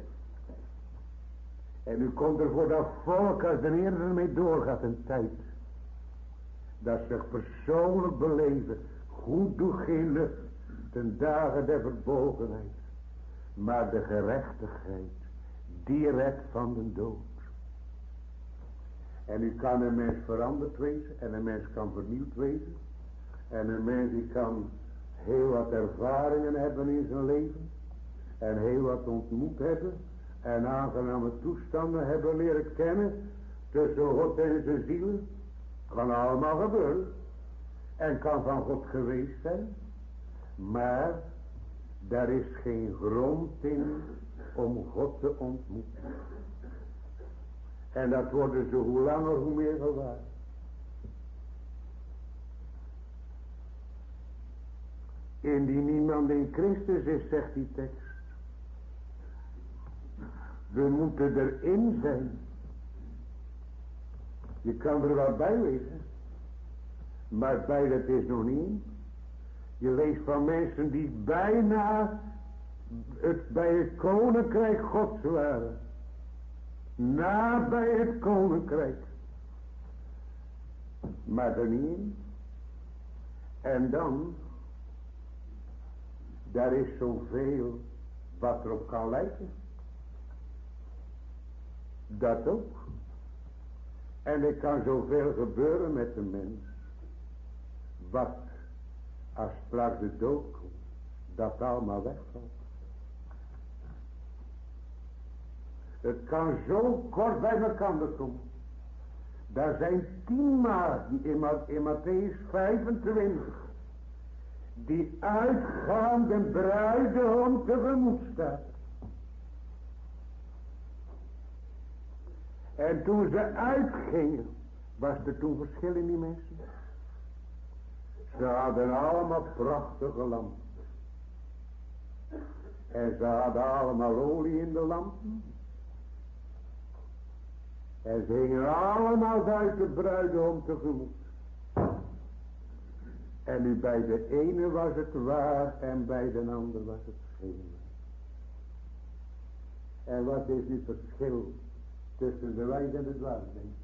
B: En nu komt er voor dat volk, als de Heer ermee doorgaat, een tijd. Dat zich persoonlijk beleven, goed toegene, ten dagen der verbogenheid. Maar de gerechtigheid, direct van de dood. En nu kan een mens veranderd wezen, en een mens kan vernieuwd wezen. En een mens die kan heel wat ervaringen hebben in zijn leven. En heel wat ontmoet hebben. En aangename toestanden hebben leren kennen. Tussen God en zijn ziel. Kan allemaal gebeuren. En kan van God geweest zijn. Maar daar is geen grond in om God te ontmoeten. En dat worden ze hoe langer hoe meer gewaar. Indien niemand in Christus is, zegt die tekst. We moeten erin zijn. Je kan er wel bij lezen. Maar bij dat is nog niet in. Je leest van mensen die bijna bij het koninkrijk Gods waren. Nabij het koninkrijk. Maar er niet in. En dan. Daar is zoveel wat erop kan lijken. Dat ook. En er kan zoveel gebeuren met de mens. Wat als straks de dood komt, dat allemaal wegvalt. Het kan zo kort bij elkaar komen. Daar zijn 10 maagden in Matthäus 25. Die uitgaan de bruidegom tegemoet staat. En toen ze uitgingen, was er toen verschil in die mensen. Ze hadden allemaal prachtige lampen. En ze hadden allemaal olie in de lampen. En ze gingen allemaal uit de bruidegom tegemoet. En nu bij de ene was het waar en bij de ander was het geen. En wat is nu het verschil tussen de wijs en de dwaas, denk ik?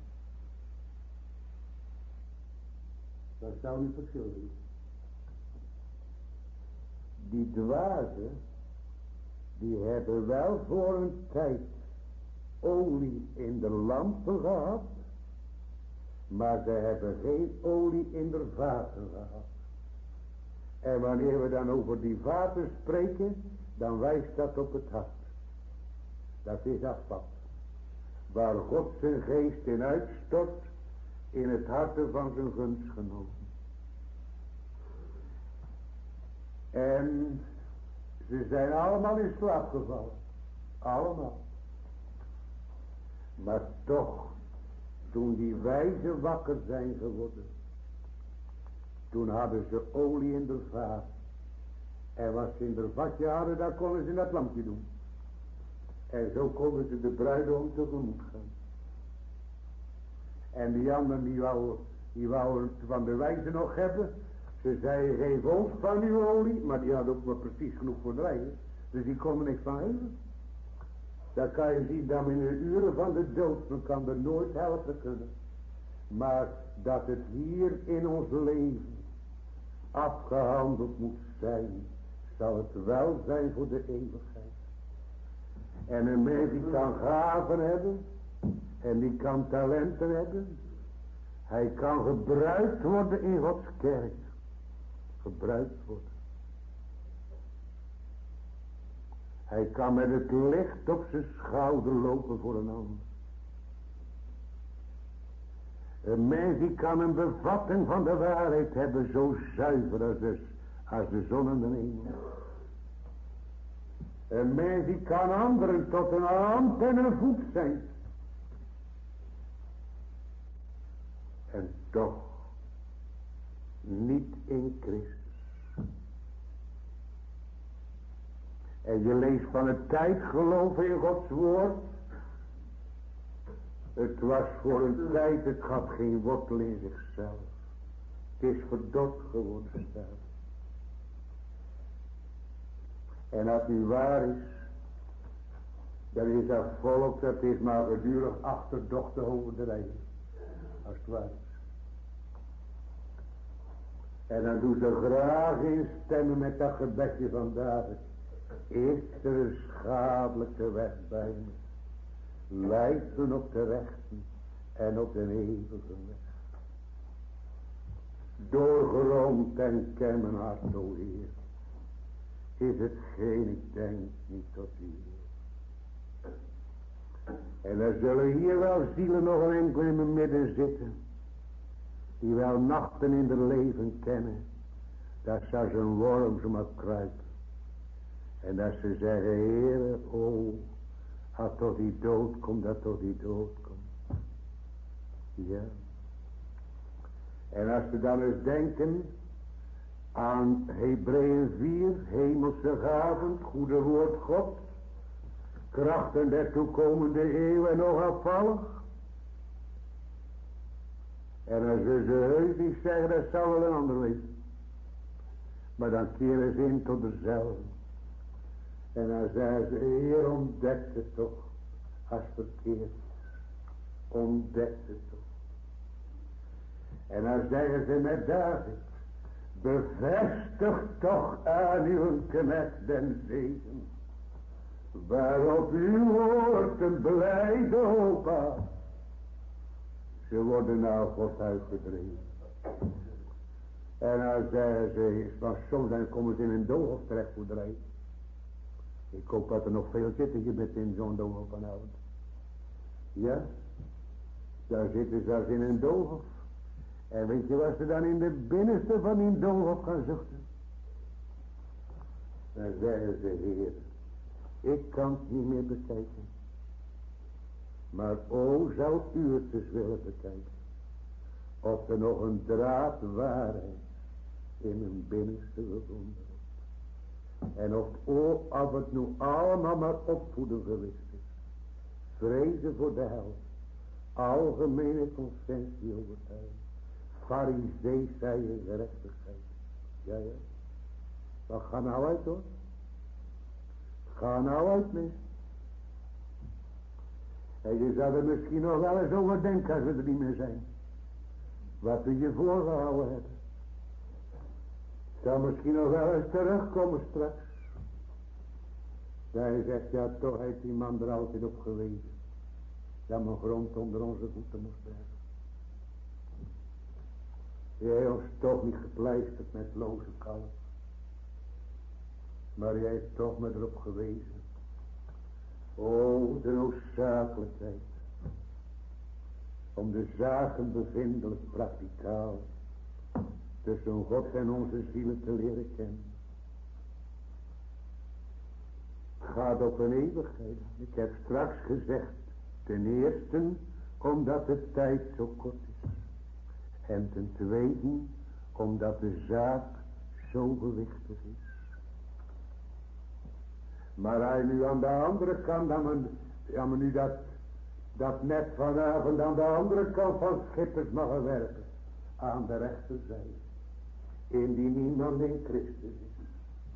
B: Dat zou nu verschil zijn. Die dwazen, die hebben wel voor een tijd olie in de lampen gehad, maar ze hebben geen olie in de vaten gehad. En wanneer we dan over die vaten spreken, dan wijst dat op het hart. Dat is afval. Waar God zijn geest in uitstort, in het harte van zijn gunstgenoten. En ze zijn allemaal in slaap gevallen. Allemaal. Maar toch, toen die wijzen wakker zijn geworden, toen hadden ze olie in de vaat. En wat ze in de vatje hadden, daar konden ze in dat lampje doen. En zo konden ze de bruidegom tegemoet gaan. En die anderen die wou het van de wijze nog hebben. Ze zeiden, geef ons van uw olie. Maar die hadden ook maar precies genoeg voor de wijze. Dus die konden niks van geven. Dan kan je zien dat in de uren van de dood, men kan er nooit helpen kunnen. Maar dat het hier in ons leven afgehandeld moet zijn, zal het wel zijn voor de eeuwigheid. En een mens die kan gaven hebben, en die kan talenten hebben, hij kan gebruikt worden in Gods kerk. Gebruikt worden. Hij kan met het licht op zijn schouder lopen voor een ander. Een mens die kan een bevatting van de waarheid hebben, zo zuiver als de zon en de hemel. Een mens die kan anderen tot een hand en een voet zijn. En toch niet in Christus. En je leest van het tijdgeloof in Gods woord. Het was voor een tijd, het had geen wortel in zichzelf. Het is verdord geworden zelf. En als het nu waar is, dan is dat volk, dat is maar gedurig achterdocht over de rijden. Als het waar is. En dan doen ze graag instemmen met dat gebedje van David. Is er een schadelijke weg bij me? Leidt me op de rechten en op de eeuwige weg. Doorgrond en ken mijn hart, o Heer. Is hetgeen ik denk niet tot hier. En er zullen hier wel zielen nog een enkel in mijn midden zitten. Die wel nachten in de leven kennen. Dat zou zo'n worm zo maar kruipen. En dat ze zeggen, Heere, als tot die dood komt, dat tot die dood komt. Ja. En als ze dan eens denken aan Hebreeën 4, hemelse gaven, goede woord God, krachten der toekomende eeuw en nog afvallig. En als ze heus niet zeggen, dat zou wel een ander weten. Maar dan keren ze in tot dezelfde. En dan zeggen ze, Heer, ontdek het toch, als verkeerd. Ontdek het toch. En dan zeggen ze met David, bevestig toch aan uw knecht den zegen, waarop uw woord een blijde hoop aan. Ze worden nou God uitgedreven. En dan zeggen ze, maar soms dan komen ze in een doolhof terecht voor drijven. Ik hoop dat er nog veel zitten hier met in zo'n doolhof vanavond. Ja, daar zitten ze als in een doolhof. En weet je wat ze dan in de binnenste van die doolhof gaan zuchten? Dan zeggen ze, Heer, ik kan het niet meer bekijken. Maar o, zou u het dus willen bekijken. Of er nog een draad waarheid in hun binnenste gevonden wordt. En of het nu allemaal maar opvoeden geweest is. Vrezen voor de hel. Algemene consensie overtuiging. Farizeeën gerechtigheid. Ja. Maar ga nou uit hoor. Ga nou uit mee. En je zou er misschien nog wel eens over denken als we er niet meer zijn. Wat we je voorgehouden hebben. Zou misschien nog wel eens terugkomen straks. Hij zegt, ja toch heeft die man er altijd op gewezen. Dat men grond onder onze voeten moest hebben. Hij heeft ons toch niet gepleisterd met loze kalf. Maar hij heeft toch met erop gewezen. O, de noodzakelijkheid. Om de zaken bevindelijk prakticaal. Tussen God en onze zielen te leren kennen. Het gaat op een eeuwigheid. Ik heb straks gezegd. Ten eerste omdat de tijd zo kort is. En ten tweede omdat de zaak zo gewichtig is. Maar hij nu aan de andere kant, maar nu dat net vanavond aan de andere kant van Schippers mag werken. Aan de rechterzijde. Indien niemand in Christus is.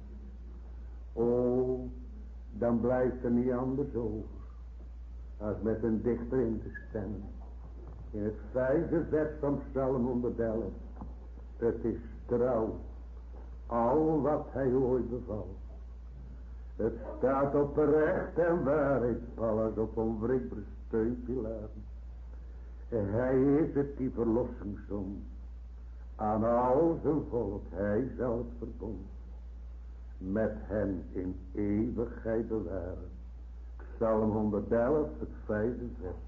B: O, dan blijft er niet anders over. Als met een dichter in te stemmen. In het 5e vers van Psalm 111. Het is trouw. Al wat hij ooit bevalt. Het staat op recht en waarheid, Paulus, op onwrikbare steunpilaren. En hij is het die verlossing zond. Aan al zijn volk, hij zal het verbond met hen in eeuwigheid bewaren. Psalm 111, het 5e vers.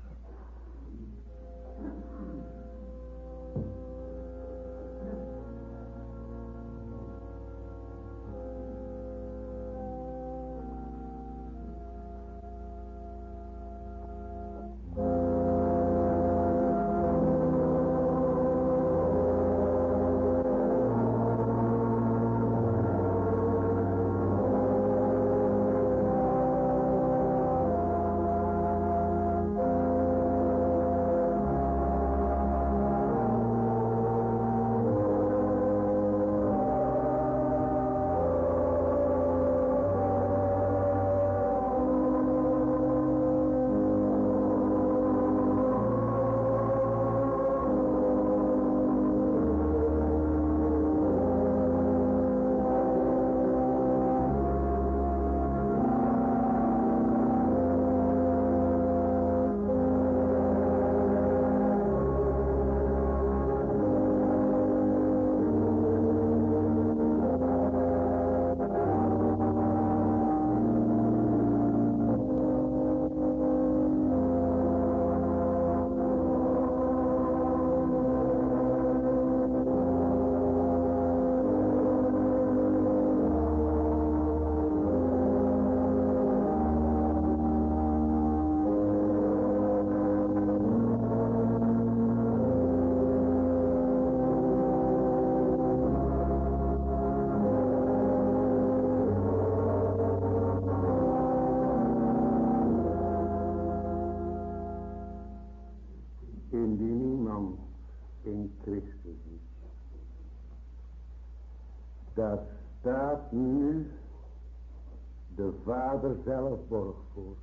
B: Daar staat nu de Vader zelf borg voor.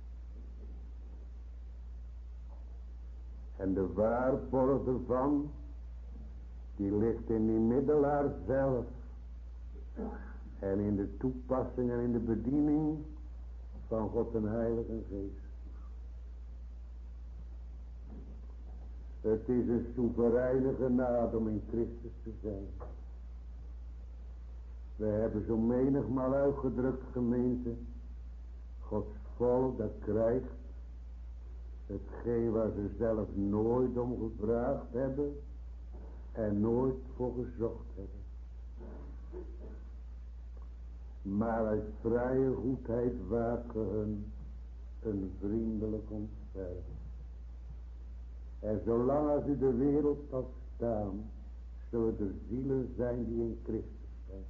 B: En de waarborg ervan, die ligt in die middelaar zelf. En in de toepassing en in de bediening van God en Heilige Geest. Het is een soevereine genade om in Christus te zijn. We hebben zo menigmaal uitgedrukt, gemeente. Gods volk dat krijgt hetgeen waar ze zelf nooit om gevraagd hebben en nooit voor gezocht hebben. Maar uit vrije goedheid waken hun een vriendelijk ontferm. En zolang als u de wereld zal staan, zullen er zielen zijn die in Christus zijn.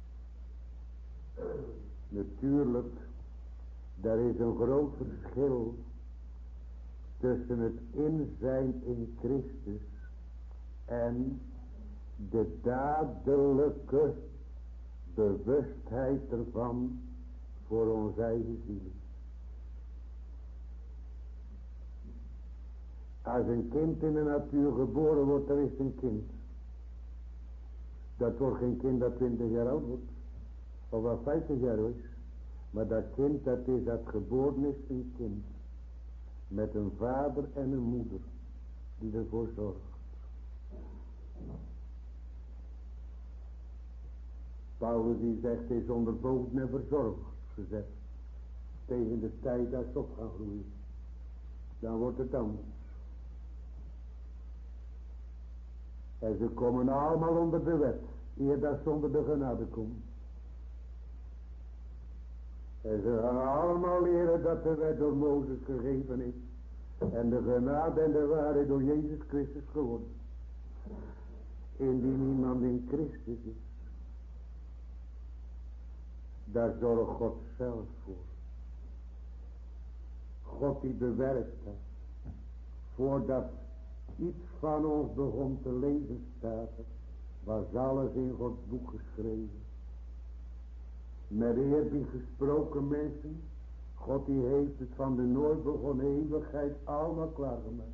B: Natuurlijk, daar is een groot verschil tussen het in zijn in Christus en de dadelijke bewustheid ervan voor ons eigen ziel. Als een kind in de natuur geboren wordt, dan is het een kind. Dat wordt geen kind dat 20 jaar oud wordt. Of wat 50 jaar is. Maar dat kind dat is dat geboren is een kind. Met een vader en een moeder. Die ervoor zorgt. Paulus die zegt is onderboden en verzorgd gezet. Tegen de tijd dat ze op gaan groeien. Dan wordt het anders. En ze komen allemaal onder de wet. Eer dat ze onder de genade komen. En ze gaan allemaal leren dat de wet door Mozes gegeven is. En de genade en de waarheid door Jezus Christus geworden. Indien iemand in Christus is. Daar zorgt God zelf voor. God die bewerkt dat. Voordat iets van ons begon te leven staat, was alles in Gods boek geschreven. Met eerbied gesproken mensen, God die heeft het van de nooit begonnen eeuwigheid allemaal klaargemaakt.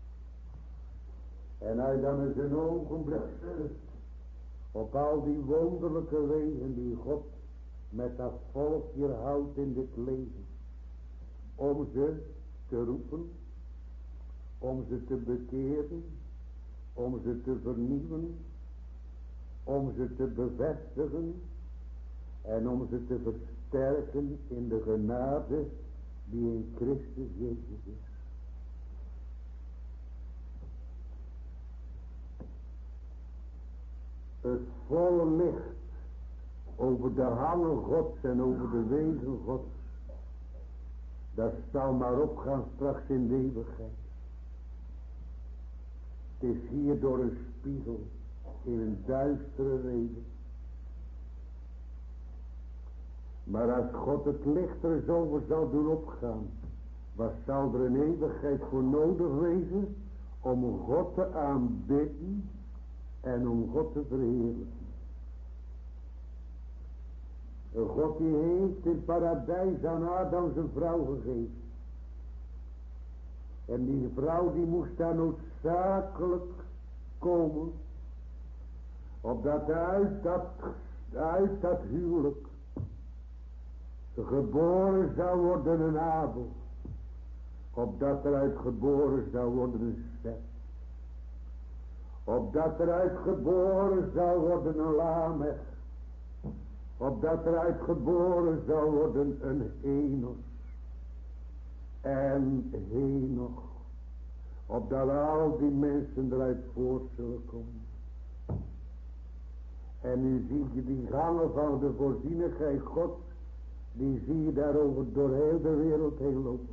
B: En hij dan in zijn ogenblik op al die wonderlijke wegen die God met dat volk hier houdt in dit leven. Om ze te roepen, om ze te bekeren, om ze te vernieuwen, om ze te bevestigen en om ze te versterken in de genade die in Christus Jezus is. Het volle licht over de hangen Gods en over de wegen Gods, dat zal maar opgaan straks in de eeuwigheid. Het is hier door een spiegel in een duistere reden. Maar als God het licht er zo voor zal doen opgaan, wat zal er een eeuwigheid voor nodig wezen om God te aanbidden en om God te verheerlijken. God die heeft in paradijs aan Adam zijn vrouw gegeven. En die vrouw die moest daar noodzakelijk komen. Opdat uit dat huwelijk geboren zou worden een Abel. Opdat eruit geboren zou worden een Seth. Opdat eruit geboren zou worden een Lamech. Opdat eruit geboren zou worden een Enos. En Henoch. Opdat al die mensen eruit voort zullen komen. En nu zie je die gangen van de voorzienigheid God. Die zie je daarover door heel de wereld heen lopen.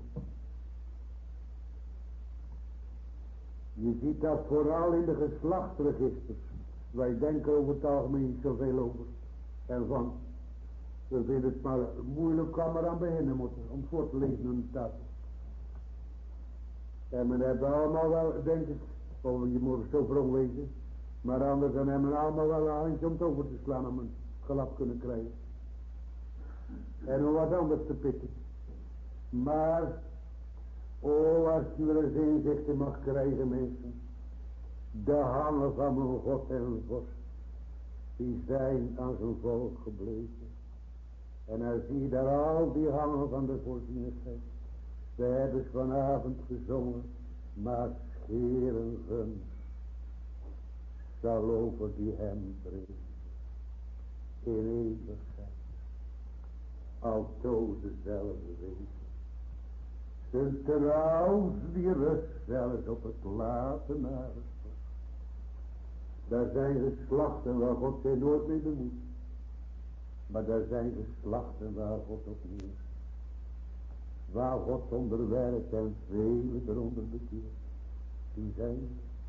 B: Je ziet dat vooral in de geslachtsregisters. Wij denken over het algemeen niet zoveel over. En van, we vinden het maar moeilijk kan maar aan beginnen moeten. Om voor te lezen aan de tafel. En men hebben allemaal wel, denk ik, of je moet zo vroom wezen. Maar anders dan hebben we allemaal wel een handje om het over te slaan om een gelap kunnen krijgen. En om wat anders te pikken. Maar, als u er eens inzicht in mag krijgen mensen. De hangen van mijn God en mijn vorst. Die zijn aan zijn volk gebleven. En dan zie je daar al die hangen van de voorzienigheid. We hebben vanavond gezongen. Maar Heeren gunst zal over die hem brengen in eeuwigheid, altoos dezelfde wezen. Zijn trouw die rust zelfs op het late nageslacht. Daar zijn geslachten waar God zich nooit mee bemoeit. Maar daar zijn geslachten waar God op neer. Waar God onderwerkt en velen eronder bekeert. Die zijn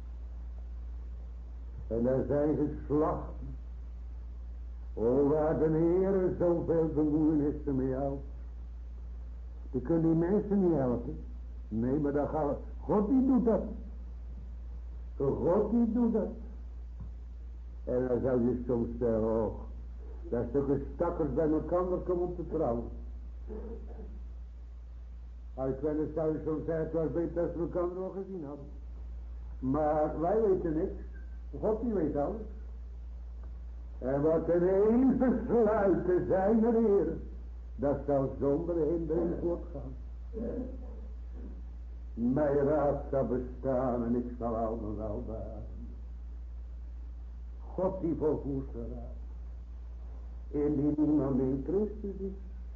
B: er. En er zijn geslachten. O, waar de Heer zoveel bemoeienissen mee houdt. Die kunnen die mensen niet helpen. Nee, maar dan gaan we. God die doet dat. God die doet dat. En dan zou je soms zeggen, oh, dat stukken stakkers bij elkaar komen om te trouwen. Uitwendig zou je soms zeggen, het was beter als we elkaar nog gezien hadden. Maar wij weten niks. God die weet alles. En wat een een besluiten zijn er heren. Dat zou zonder hindering voortgaan. Mijn raad zal bestaan en ik zal allemaal wel baren. God die volvoert zijn raad. Indien niemand in Christus is.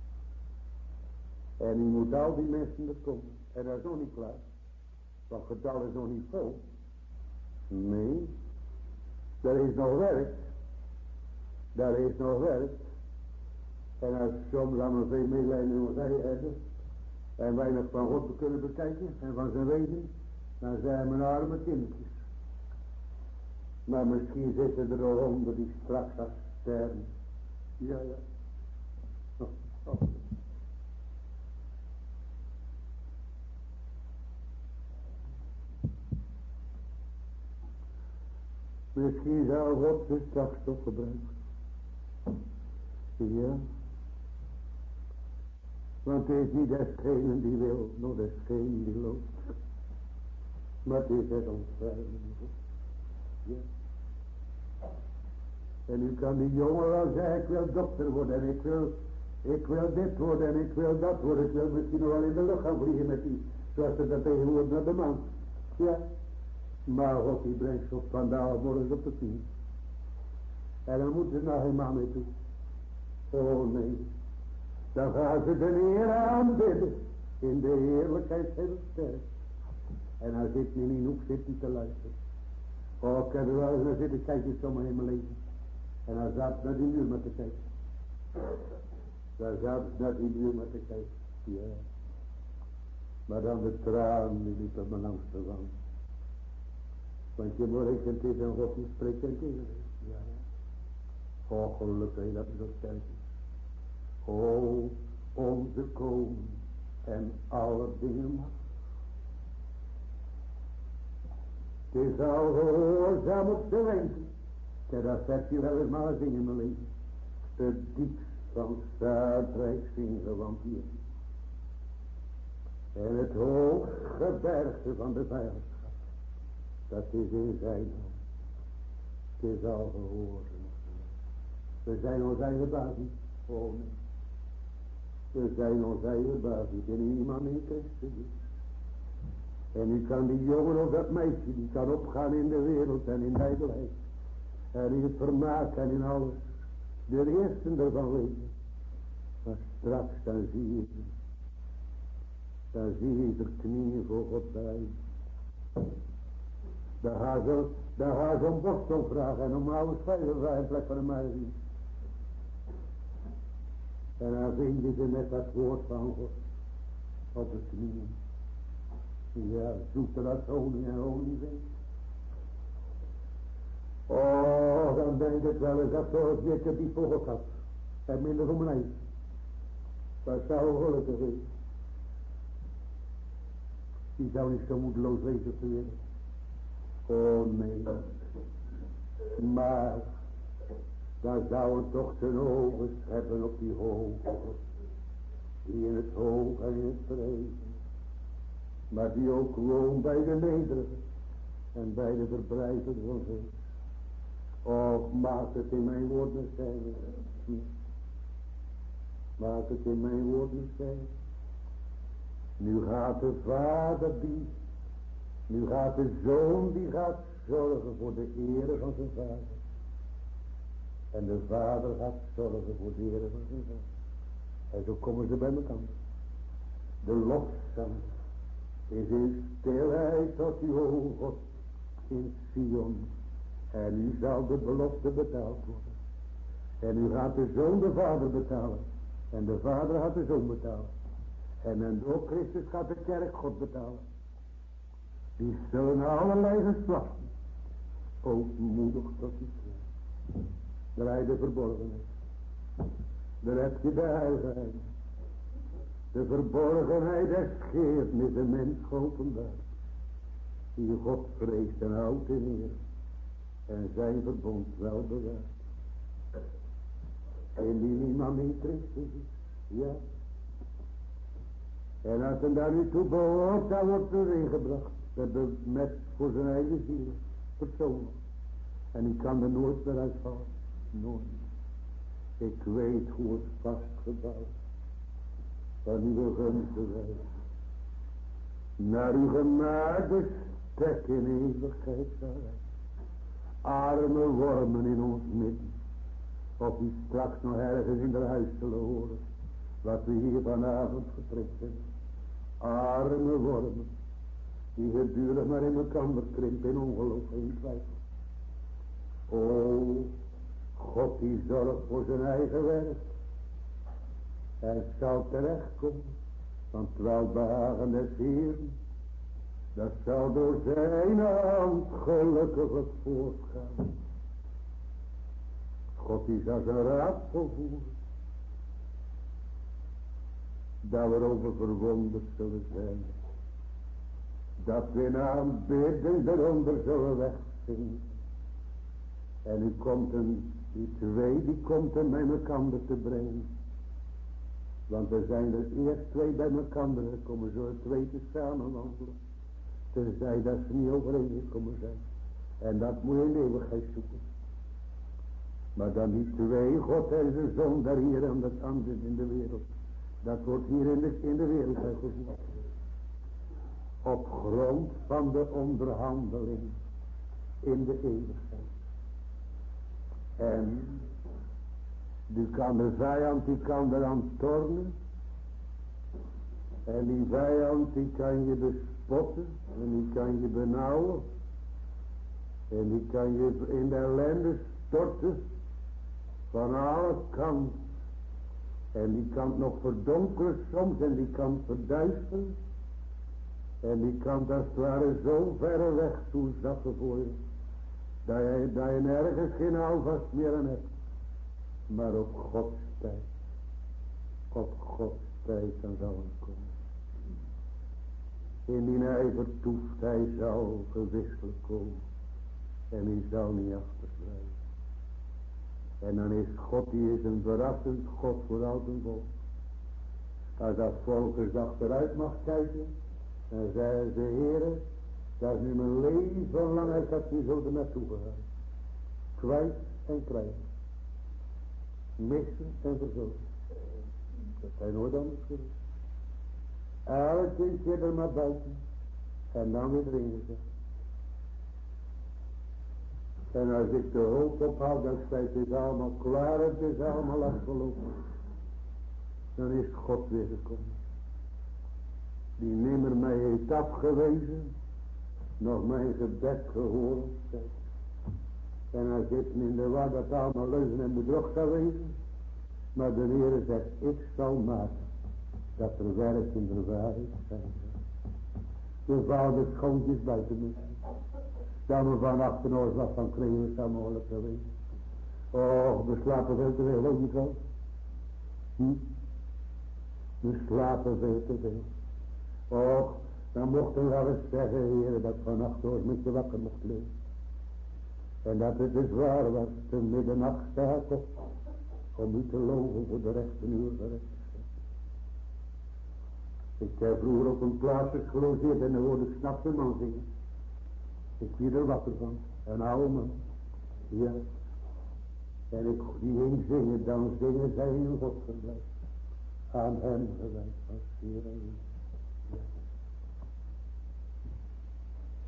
B: En u moet al die mensen er komen. En dat is nog niet klaar. Want het getal is nog niet vol. Nee. Er is nog werk. Daar is nog werk. En als soms aan een veel medelijden met wij hebben. En weinig van God kunnen bekijken. En van zijn weten. Dan zijn we arme kindertjes. Maar misschien zitten er al 100 die straks als sterven. Ja. Oh. Misschien zou God ze straks toch gebruiken. Ja. Want het is niet desgene die wil, nog desgene die loopt. Maar het is het ontveilige. Ja. En u kan die jongen wel zeggen, ik wil dokter worden en ik wil dit worden en ik wil dat worden. Ik wil misschien nog wel in de lucht gaan vliegen met die, zoals ze dat tegenwoordig naar de maan. Ja. Maar God die brengt ze op vandaag morgen op de 10. En dan moeten ze naar helemaal mee toe. Oh nee. Dan gaan ze de Heer aanbidden. In de heerlijkheid heel sterk. En dan zit niet in een hoek zitten te luisteren. Oh, ik heb er wel eens naar zitten kijken zomaar in mijn leven. En dan zat naar die muur maar te kijken. Daar zat naar die muur maar te kijken. Ja. Maar dan de tranen die liepen me langs de wand. Want je moet rekenen het is en God die spreekt en tegen. Ja. Oh, gelukkig dat is zo sterk is. O, onze koning en alle dingen mag. Het is al gehoorzaam op de wenken. Dat heb je wel eens maar zingen in mijn leven. Het diepst van Zuidrijk zingen, want hier. En het hooggebergte van de vijandschap. Dat is in zijn hand. Het is al gehoorzaam. We zijn ons eigen baas niet. Oh nee. We zijn ons eigen baas niet. En iemand in Christus is. En u kan die jongen of dat meisje, die kan opgaan in de wereld en in de ijdelheid. En in het vermaak en in alles. De eerste ervan weten. Maar straks dan zie je. Dan zie je de knieën voor God bij. Dan gaat zo'n borstel vragen en om alles veilig vragen in plek van een muizen. En dan vind je ze met dat woord van God. Op de knieën. Ja, zoekt als honing en honing vindt. Oh, dan denk ik wel eens dat zoals ik die voor God had. En minder voor mijn leven. Dat zou gelukkig zijn. Die zou niet zo moedeloos wezen op de wereld. Oh nee. Maar dan zou het toch zijn ogen hebben op die hoge God. Die in het hoog en in het vrezen. Maar die ook woont bij de nederige. En bij de verbrijzers van God. Och, maak het in mijn woorden zijn. Maak het in mijn woorden zijn. Nu gaat de Vader die Nu gaat de zoon, die gaat zorgen voor de ere van zijn vader. En de vader gaat zorgen voor de ere van zijn vader. En zo komen ze bij elkaar. De lofzang is in stilheid tot uw o God in Sion. En u zal de belofte betaald worden. En u gaat de zoon de vader betalen. En de vader gaat de zoon betalen. En door Christus gaat de kerk God betalen. Die zullen allerlei geslachten ootmoedig tot u komen. Daar hij de verborgenheid. Daar heb je de heiligheid. De verborgenheid des Geert met de mens geopenbaard. Die God vreest en houdt in eer. En zijn verbond wel bewaart. En die niemand in Christus is. Ja. En als hij daar nu toe behoort, dan wordt er ingebracht. Met voor zijn eigen ziel. Persoonlijk. En ik kan er nooit meer uitvallen. Nooit. Ik weet hoe het vastgebouwd. Van uw gunste wijze. Naar uw gemaakte stek in eeuwigheid zal hij. Arme wormen in ons midden. Of die straks nog ergens in de huis zullen horen. Wat we hier vanavond verprikt hebben. Arme wormen. Die gedurig maar in elkaar krimpen in ongeloof en twijfel. O, God die zorgt voor zijn eigen werk. Het zal terechtkomen. Want welbehagen des Heeren. Dat zal door zijn hand gelukkig voortgaan. God die zal zijn raad volvoeren. Dat we over verwonderd zullen zijn. Dat we in aanbidding eronder zullen wegzingen. En u komt die twee, die komt hem bij elkaar te brengen. Want er zijn er eerst twee bij elkaar gekomen, zo er twee te samen wandelen. Tenzij dat ze niet overeengekomen zijn. En dat moet je in de eeuwigheid zoeken. Maar dan die twee, God en zijn zoon, daar hier aan het andere in de wereld. Dat wordt hier in de wereld uitgevoerd. Op grond van de onderhandeling in de eeuwigheid. En nu kan de vijand, die kan eraan tornen. En die vijand, die kan je bespotten. En die kan je benauwen. En die kan je in de ellende storten. Van alle kanten. En die kan het nog verdonkeren soms. En die kan het verduisteren. En die kan het als het ware zo ver weg toezakken voor je. Dat je nergens geen houvast meer aan hebt. Maar op Gods tijd. Op Gods tijd dan zal het komen. Indien hij vertoeft, hij zal gewisselijk komen. En hij zal niet achterblijven. En dan is God, die is een verrassend God voor al zijn volk. Als dat volk eens achteruit mag kijken. Dan zei de Heere, dat is nu mijn leven lang, ik heb nu zo er naartoe gegaan. Kwijt en krijgen. Missen en verzorgen. Dat hij nooit anders geweest. Elke keer er maar buiten. En dan weer erin gezet. En als ik de hoop ophoud, dat het is allemaal klaar, het is allemaal afgelopen. Dan is God weer gekomen. Die nimmer mij heeft afgewezen, nog mijn gebed gehoord heeft. En hij zit in de war dat allemaal leugen en bedrog zou wezen. Maar de Heer zegt, ik zal maken dat er werk in de waarheid zijn. De vader schoontjes buiten missen. Dat we van achtenoorslag van kregen zou mogelijk geweest. Och, we slapen veel te veel, ook niet wel. We slapen veel te veel. Och, dan mochten we wel eens zeggen, Heer, dat vannacht door met je wakker mocht liggen. En dat het dus waar was, de middernacht staat op, om u te loven voor de rechte uur gerechtigheid. Ik heb vroeger op een plaatsje gelogeerd en dan hoorde ik 's nachts een man zingen. Ik werd er wakker van, een oude man. Ja. En ik die ging zingen, dan zingen zij in God verblijf. Aan hem gewijd als Heer en Heer. Ja.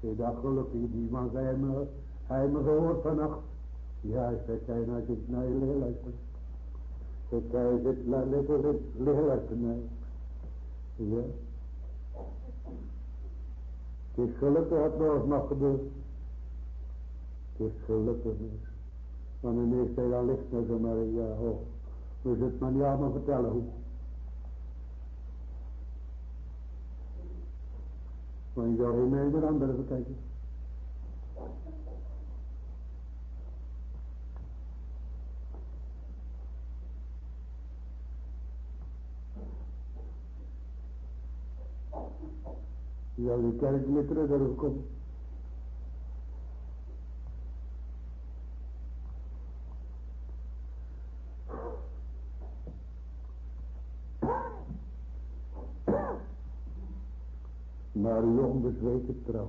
B: Ik dacht gelukkig die man zei hij me gehoord vannacht. Ja, zei hij, nou zit naar je leer luisteren. Hij zit naar leer luisteren. Ja. Het is gelukkig dat nog mag gebeuren. Het is gelukkig niet. Want de meeste dan ligt nog zomaar in je hoofd. Dus het maar niet allemaal vertellen hoe. Maar je zou geen meer aan durven kijken. Je zou de kerk niet terug durven komen. Maar uw onbezweken trouw.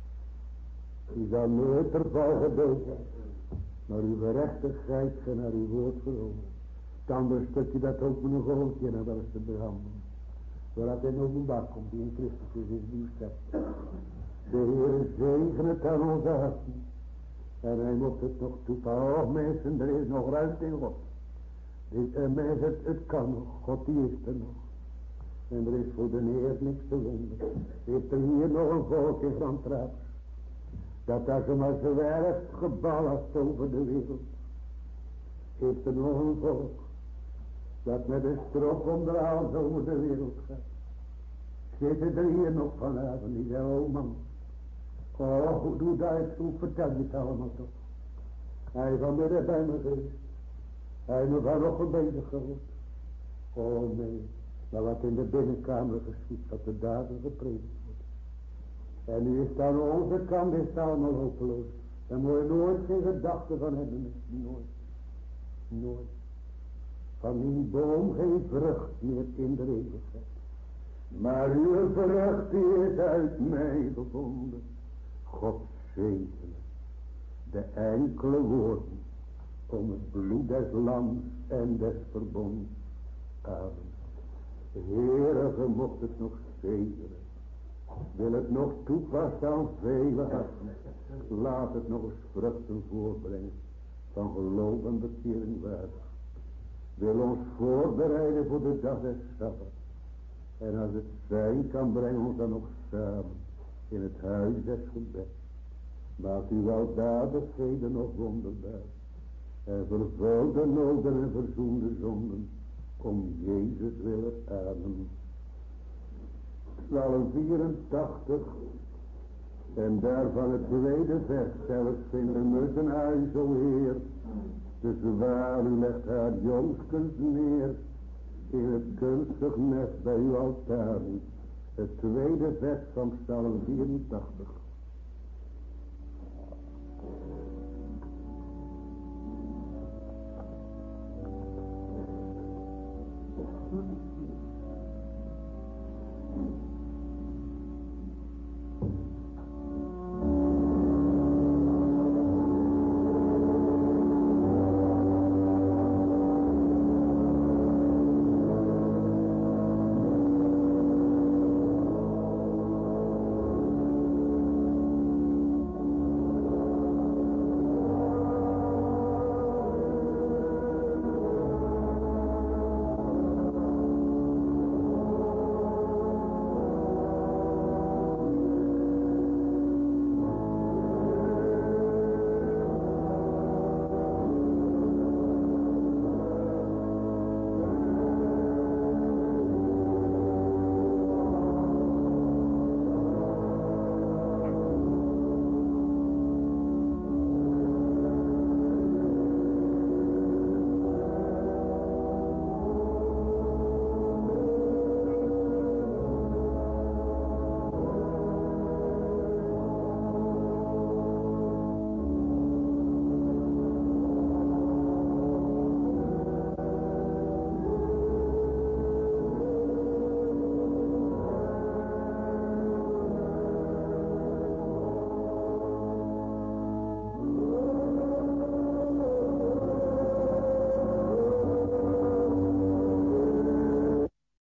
B: U zal nooit ervan gedood zijn. Maar uw gerechtigheid gaat naar uw woord verhogen. Het andere stukje dat ook met een gootje naar wel eens te behandelen. Zodat hij openbaar komt die in Christus is nieuw schep. De Heer zegene het aan onze harten. En hij moet het nog toevallen. Oh mensen, er is nog ruimte in God. Mensen, het kan nog. God die is er nog. En er is voor de Heer niks te wonderen. Heeft er hier nog een volk in Grandtraap. Dat daar zomaar zwerft geballast over de wereld. Heeft er nog een volk. Dat met een strop om de hals over de wereld gaat. Zitten er hier nog vanavond. Die zeggen, oh man. Oh, hoe doe dat? Hoe vertel je het allemaal toch? Hij vanmiddag bij me geweest. Hij me van nog gebeden gehoord. Oh nee. Maar wat in de binnenkamer geschiet, dat de daden gepredikt wordt. En nu is het aan onze kant, is het allemaal hopeloos. Daar moet je nooit geen gedachte van hebben. Nooit. Nooit. Van die boom geen vrucht meer in de eeuwigheid. Maar uw vrucht die is uit mij gevonden. God zegene de enkele woorden om het bloed des lams en des verbonds. Amen. Heere, ge mocht het nog zegenen. Wil het nog toepassen aan vele harten. Laat het nog eens vruchten voorbrengen. Van geloof en bekering waardig. Wil ons voorbereiden voor de dag des Sabbat. En als het zijn kan, breng ons dan nog samen. In het huis des gebeds. Maak uw weldadigheden nog wonderbaar. En vervul de noden en verzoen de zonden. Om Jezus willen. Amen. Psalm 84. En daarvan het tweede vers. Zelfs vinden we zijn huis, o Heer. De zwaluw legt haar jongskens neer. In het kunstig nest bij uw altaar. Het tweede vers van Psalm 84.